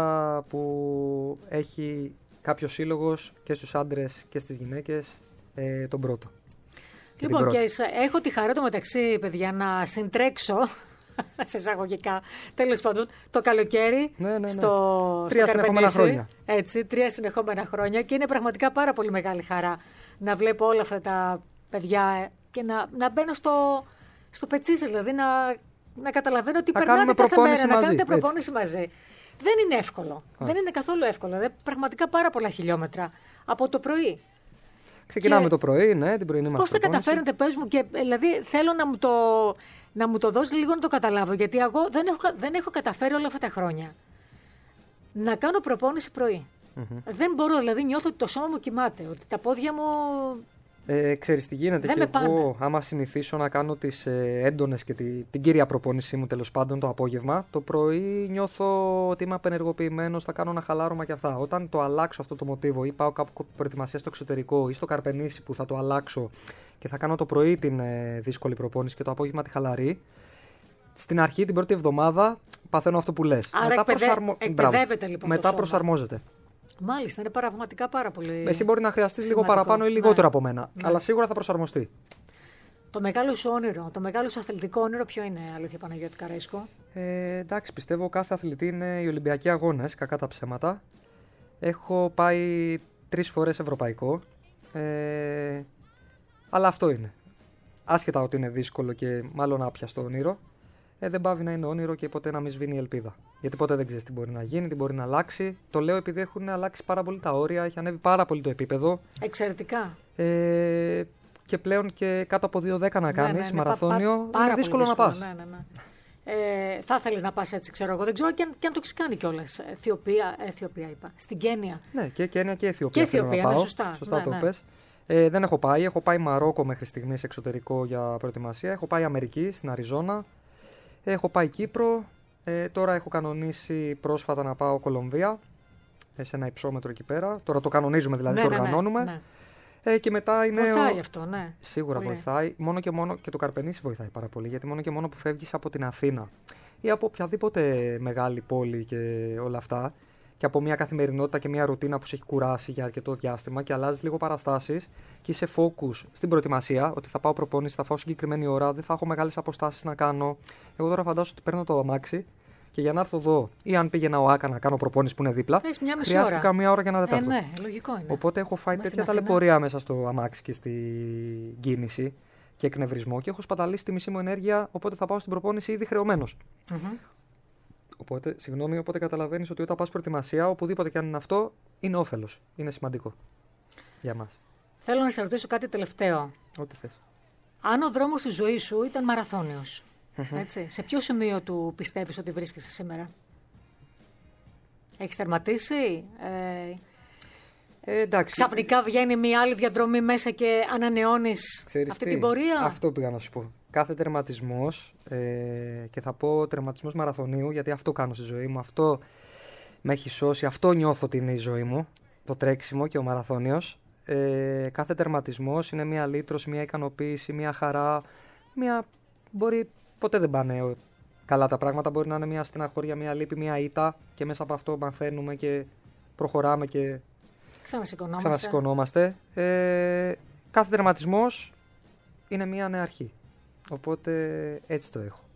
Speaker 2: που έχει κάποιος σύλλογος και στους άντρες και στις γυναίκες ε, τον πρώτο.
Speaker 1: Λοιπόν, και, και έχω τη χαρά το μεταξύ, παιδιά, να συντρέξω, σε εισαγωγικά, τέλος πάντων, το καλοκαίρι
Speaker 2: ναι, ναι, ναι.
Speaker 1: στο,
Speaker 2: τρία
Speaker 1: στο
Speaker 2: συνεχόμενα χρόνια.
Speaker 1: Έτσι, τρία συνεχόμενα χρόνια και είναι πραγματικά πάρα πολύ μεγάλη χαρά να βλέπω όλα αυτά τα παιδιά και να, να μπαίνω στο, στο πετσί, δηλαδή να, να καταλαβαίνω ότι περνάτε κάθε μέρα, μαζί, να κάνετε προπόνηση μαζί. Δεν είναι εύκολο. Α. Δεν είναι καθόλου εύκολο. Δηλαδή, πραγματικά πάρα πολλά χιλιόμετρα από το πρωί.
Speaker 2: Ξεκινάμε και το πρωί, ναι, την πρωινή μας
Speaker 1: πώς τα καταφέρετε, πες μου, και δηλαδή θέλω να μου το, να μου το δώσει λίγο να το καταλάβω, γιατί εγώ δεν έχω, δεν έχω καταφέρει όλα αυτά τα χρόνια να κάνω προπόνηση πρωί. Mm-hmm. Δεν μπορώ, δηλαδή νιώθω ότι το σώμα μου κοιμάται, ότι τα πόδια μου...
Speaker 2: Ε, ξέρεις τι γίνεται,
Speaker 1: δεν
Speaker 2: και
Speaker 1: με
Speaker 2: εγώ
Speaker 1: πάνε.
Speaker 2: Άμα συνηθίσω να κάνω τις ε, έντονες και τη, την κύρια προπόνησή μου τέλος πάντων το απόγευμα, το πρωί νιώθω ότι είμαι απενεργοποιημένος, θα κάνω ένα χαλάρωμα και αυτά. Όταν το αλλάξω αυτό το μοτίβο ή πάω κάπου προετοιμασία στο εξωτερικό ή στο Καρπενήσι που θα το αλλάξω και θα κάνω το πρωί την ε, δύσκολη προπόνηση και το απόγευμα τη χαλαρή, στην αρχή την πρώτη εβδομάδα παθαίνω αυτό που λες.
Speaker 1: Άρα
Speaker 2: Μετά,
Speaker 1: εκπαιδε...
Speaker 2: προσαρμο...
Speaker 1: εκπαιδεύεται λοιπόν
Speaker 2: Μετά
Speaker 1: το σώμα.
Speaker 2: προσαρμόζεται.
Speaker 1: Μάλιστα, είναι πραγματικά πάρα πολύ.
Speaker 2: Εσύ μπορεί να χρειαστείς λίγο παραπάνω ή λιγότερο ναι. από μένα, ναι. αλλά σίγουρα θα προσαρμοστεί.
Speaker 1: Το μεγάλο σου όνειρο, το μεγάλο σου αθλητικό όνειρο, ποιο είναι, αλήθεια, Παναγιώτη Καρέσκο?
Speaker 2: Ε, εντάξει, πιστεύω κάθε αθλητή είναι οι Ολυμπιακοί Αγώνες, κακά τα ψέματα. Έχω πάει τρεις φορές ευρωπαϊκό. Ε, αλλά αυτό είναι. Άσχετα ότι είναι δύσκολο και μάλλον άπιαστο όνειρο, ε, δεν πάβει να είναι όνειρο και ποτέ να μην σβήνει η ελπίδα. Γιατί ποτέ δεν ξέρεις τι μπορεί να γίνει, τι μπορεί να αλλάξει. Το λέω επειδή έχουν αλλάξει πάρα πολύ τα όρια, έχει ανέβει πάρα πολύ το επίπεδο.
Speaker 1: Εξαιρετικά.
Speaker 2: Ε, και πλέον και κάτω από δύο δέκα να κάνεις ναι, ναι, ναι, μαραθώνιο, πα, πα, είναι δύσκολο, δύσκολο να πας.
Speaker 1: Ναι, ναι, ναι. Ε, θα ήθελες να πας έτσι, ξέρω εγώ. Δεν ξέρω και αν, και αν το έχεις κάνει κιόλας. Αιθιοπία, Αιθιοπία είπα. Στην Κένια.
Speaker 2: Ναι, και Κένια και Αιθιοπία.
Speaker 1: Και Αιθιοπία, ναι, σωστά.
Speaker 2: Σωστά
Speaker 1: ναι,
Speaker 2: το
Speaker 1: ναι.
Speaker 2: πες. Ε, δεν έχω πάει. Έχω πάει Μαρόκο μέχρι στιγμής εξωτερικό για προετοιμασία. Έχω πάει Αμερική, στην Αριζόνα. Έχω πάει Κύπρο. Ε, τώρα έχω κανονίσει πρόσφατα να πάω Κολομβία. Ε, σε ένα υψόμετρο εκεί πέρα. Τώρα το κανονίζουμε δηλαδή,
Speaker 1: ναι,
Speaker 2: το οργανώνουμε.
Speaker 1: Ναι, ναι.
Speaker 2: Ε, και μετά είναι
Speaker 1: βοηθάει
Speaker 2: ο...
Speaker 1: αυτό, ναι.
Speaker 2: Σίγουρα πολύ. Βοηθάει. Μόνο και μόνο και το Καρπενήσι βοηθάει πάρα πολύ. Γιατί μόνο και μόνο που φεύγεις από την Αθήνα ή από οποιαδήποτε μεγάλη πόλη και όλα αυτά, και από μια καθημερινότητα και μια ρουτίνα που σε έχει κουράσει για αρκετό διάστημα και αλλάζεις λίγο παραστάσεις και είσαι focus στην προετοιμασία, ότι θα πάω προπόνηση, θα φάω συγκεκριμένη ώρα, δεν θα έχω μεγάλες αποστάσεις να κάνω. Εγώ τώρα φαντάζομαι ότι παίρνω το αμάξι και για να έρθω εδώ, ή αν πήγαινα ο Άκα να κάνω προπόνηση που είναι δίπλα,
Speaker 1: μια
Speaker 2: χρειάστηκα ώρα. μία ώρα και ένα τετάρτο.
Speaker 1: Ε, ναι, λογικό είναι.
Speaker 2: Οπότε έχω φάει τέτοια ταλαιπωρία μέσα στο αμάξι και στην κίνηση και εκνευρισμό και έχω σπαταλήσει τη μισή μου ενέργεια. Οπότε θα πάω στην προπόνηση ήδη χρεωμένος.
Speaker 1: Mm-hmm.
Speaker 2: Οπότε, συγγνώμη, οπότε καταλαβαίνεις ότι όταν πας προετοιμασία, οπουδήποτε και αν είναι αυτό, είναι όφελος. Είναι σημαντικό για μας.
Speaker 1: Θέλω να σε ρωτήσω κάτι τελευταίο.
Speaker 2: Ό,τι θες.
Speaker 1: Αν ο δρόμος της ζωής σου ήταν μαραθώνιος, έτσι, σε ποιο σημείο του πιστεύεις ότι βρίσκεσαι σήμερα? Έχεις τερματίσει? Ε,
Speaker 2: ε, εντάξει.
Speaker 1: Ξαφνικά βγαίνει μια άλλη διαδρομή μέσα και ανανεώνεις
Speaker 2: Ξέρεις
Speaker 1: αυτή
Speaker 2: τι?
Speaker 1: την πορεία?
Speaker 2: Αυτό πήγα να σου πω. Κάθε τερματισμός, ε, και θα πω τερματισμός μαραθωνίου, γιατί αυτό κάνω στη ζωή μου, αυτό με έχει σώσει, αυτό νιώθω ότι είναι η ζωή μου, το τρέξιμο και ο μαραθώνιος. Ε, κάθε τερματισμός είναι μια λύτρωση, μια ικανοποίηση, μια χαρά, μια... μπορεί ποτέ δεν πάνε καλά τα πράγματα, μπορεί να είναι μια στεναχώρια, μια λύπη, μια ήττα και μέσα από αυτό μαθαίνουμε και προχωράμε και
Speaker 1: ξανασηκωνόμαστε.
Speaker 2: ξανασηκωνόμαστε. Ε, κάθε τερματισμός είναι μια νέα αρχή. Οπότε έτσι το έχω.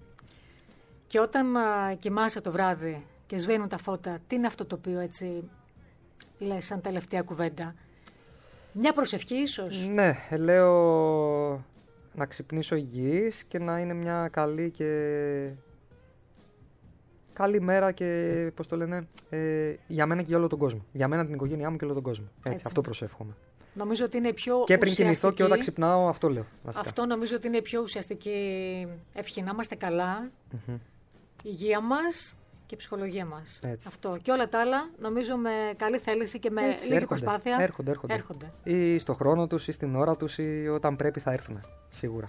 Speaker 1: Και όταν α, κοιμάσαι το βράδυ και σβήνουν τα φώτα, τι είναι αυτό το οποίο έτσι λες σαν τελευταία κουβέντα? Μια προσευχή ίσως?
Speaker 2: Ναι, λέω να ξυπνήσω υγιής και να είναι μια καλή και καλή μέρα και πώς το λένε, ε, για μένα και για όλο τον κόσμο. Για μένα, την οικογένειά μου και όλο τον κόσμο. Έτσι, Έτσι. Αυτό προσεύχομαι.
Speaker 1: Νομίζω ότι είναι πιο
Speaker 2: και πριν
Speaker 1: ουσιαστική...
Speaker 2: κοιμηθώ και όταν ξυπνάω, αυτό λέω. Βασικά.
Speaker 1: Αυτό νομίζω ότι είναι η πιο ουσιαστική ευχή. Να είμαστε καλά,
Speaker 2: Mm-hmm.
Speaker 1: η υγεία μας και η ψυχολογία μας. Έτσι. Αυτό. Και όλα τα άλλα, νομίζω με καλή θέληση και με
Speaker 2: Έτσι,
Speaker 1: λίγη
Speaker 2: έρχονται,
Speaker 1: προσπάθεια.
Speaker 2: Έρχονται, έρχονται.
Speaker 1: έρχονται.
Speaker 2: Ή στο χρόνο τους, ή στην ώρα τους, ή όταν πρέπει θα έρθουν. Σίγουρα.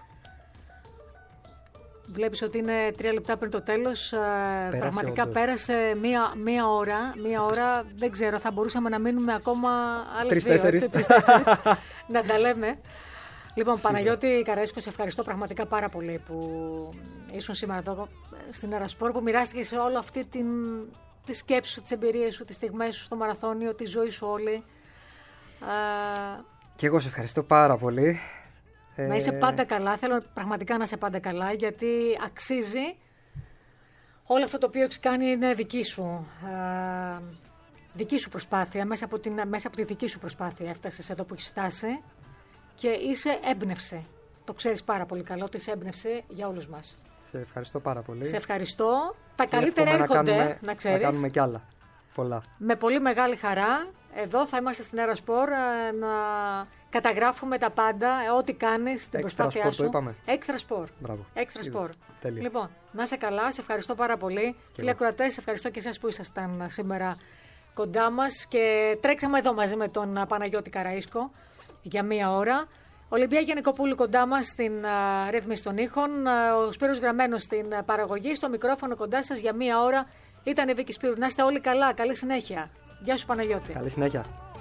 Speaker 1: Βλέπεις ότι είναι τρία λεπτά πριν το τέλος. Πέρασε, πραγματικά
Speaker 2: όντως.
Speaker 1: Πέρασε μία, μία ώρα. Μία ώρα, δεν ξέρω, θα μπορούσαμε να μείνουμε ακόμα άλλες δύο.
Speaker 2: Τρεις-τέσσερις.
Speaker 1: Να τα λέμε. Λοιπόν, σίγουρα. Παναγιώτη Καραΐσκο, σε ευχαριστώ πραγματικά πάρα πολύ που ήσουν σήμερα εδώ στην Ερασπόρ, που μοιράστηκες σε όλη αυτή την, τη σκέψη σου, τις εμπειρίες σου, τις στιγμές σου στο μαραθώνιο, τη ζωή σου όλη.
Speaker 2: Και εγώ σε ευχαριστώ πάρα πολύ.
Speaker 1: Να είσαι πάντα καλά, θέλω πραγματικά να είσαι πάντα καλά, γιατί αξίζει. Όλο αυτό το οποίο έχεις κάνει είναι δική σου, ε, δική σου προσπάθεια, μέσα από, την, μέσα από τη δική σου προσπάθεια έφτασες εδώ που έχεις φτάσει και είσαι έμπνευση. Το ξέρεις πάρα πολύ καλά ότι είσαι έμπνευση για όλους μας.
Speaker 2: Σε ευχαριστώ πάρα πολύ.
Speaker 1: Σε ευχαριστώ. Τα
Speaker 2: και
Speaker 1: καλύτερα έρχονται, να,
Speaker 2: κάνουμε,
Speaker 1: να ξέρεις.
Speaker 2: Να κάνουμε κι άλλα. Πολλά.
Speaker 1: Με πολύ μεγάλη χαρά. Εδώ θα είμαστε στην Ερασπόρ να καταγράφουμε τα πάντα, ό,τι κάνεις, την προσπάθειά σου.
Speaker 2: Το είπαμε.
Speaker 1: Έξτρα σπορ.
Speaker 2: Μπράβο.
Speaker 1: Έξτρα σπορ.
Speaker 2: Τέλεια.
Speaker 1: Λοιπόν, να είσαι καλά, σε ευχαριστώ πάρα πολύ. Φίλοι ακροατές, σε ευχαριστώ και εσάς που ήσασταν σήμερα κοντά μας και τρέξαμε εδώ μαζί με τον Παναγιώτη Καραΐσκο για μία ώρα. Ολυμπία Γενικοπούλου κοντά μας στην uh, ρύθμιση των ήχων, uh, ο Σπύρος Γραμμένος στην uh, παραγωγή, στο μικρόφωνο κοντά σας για μία ώρα ήταν η Βίκη Σπύρου. Να είστε όλοι καλά, καλή συνέχεια. Γεια σου Παναγιώτη.
Speaker 2: Καλή συνέχεια.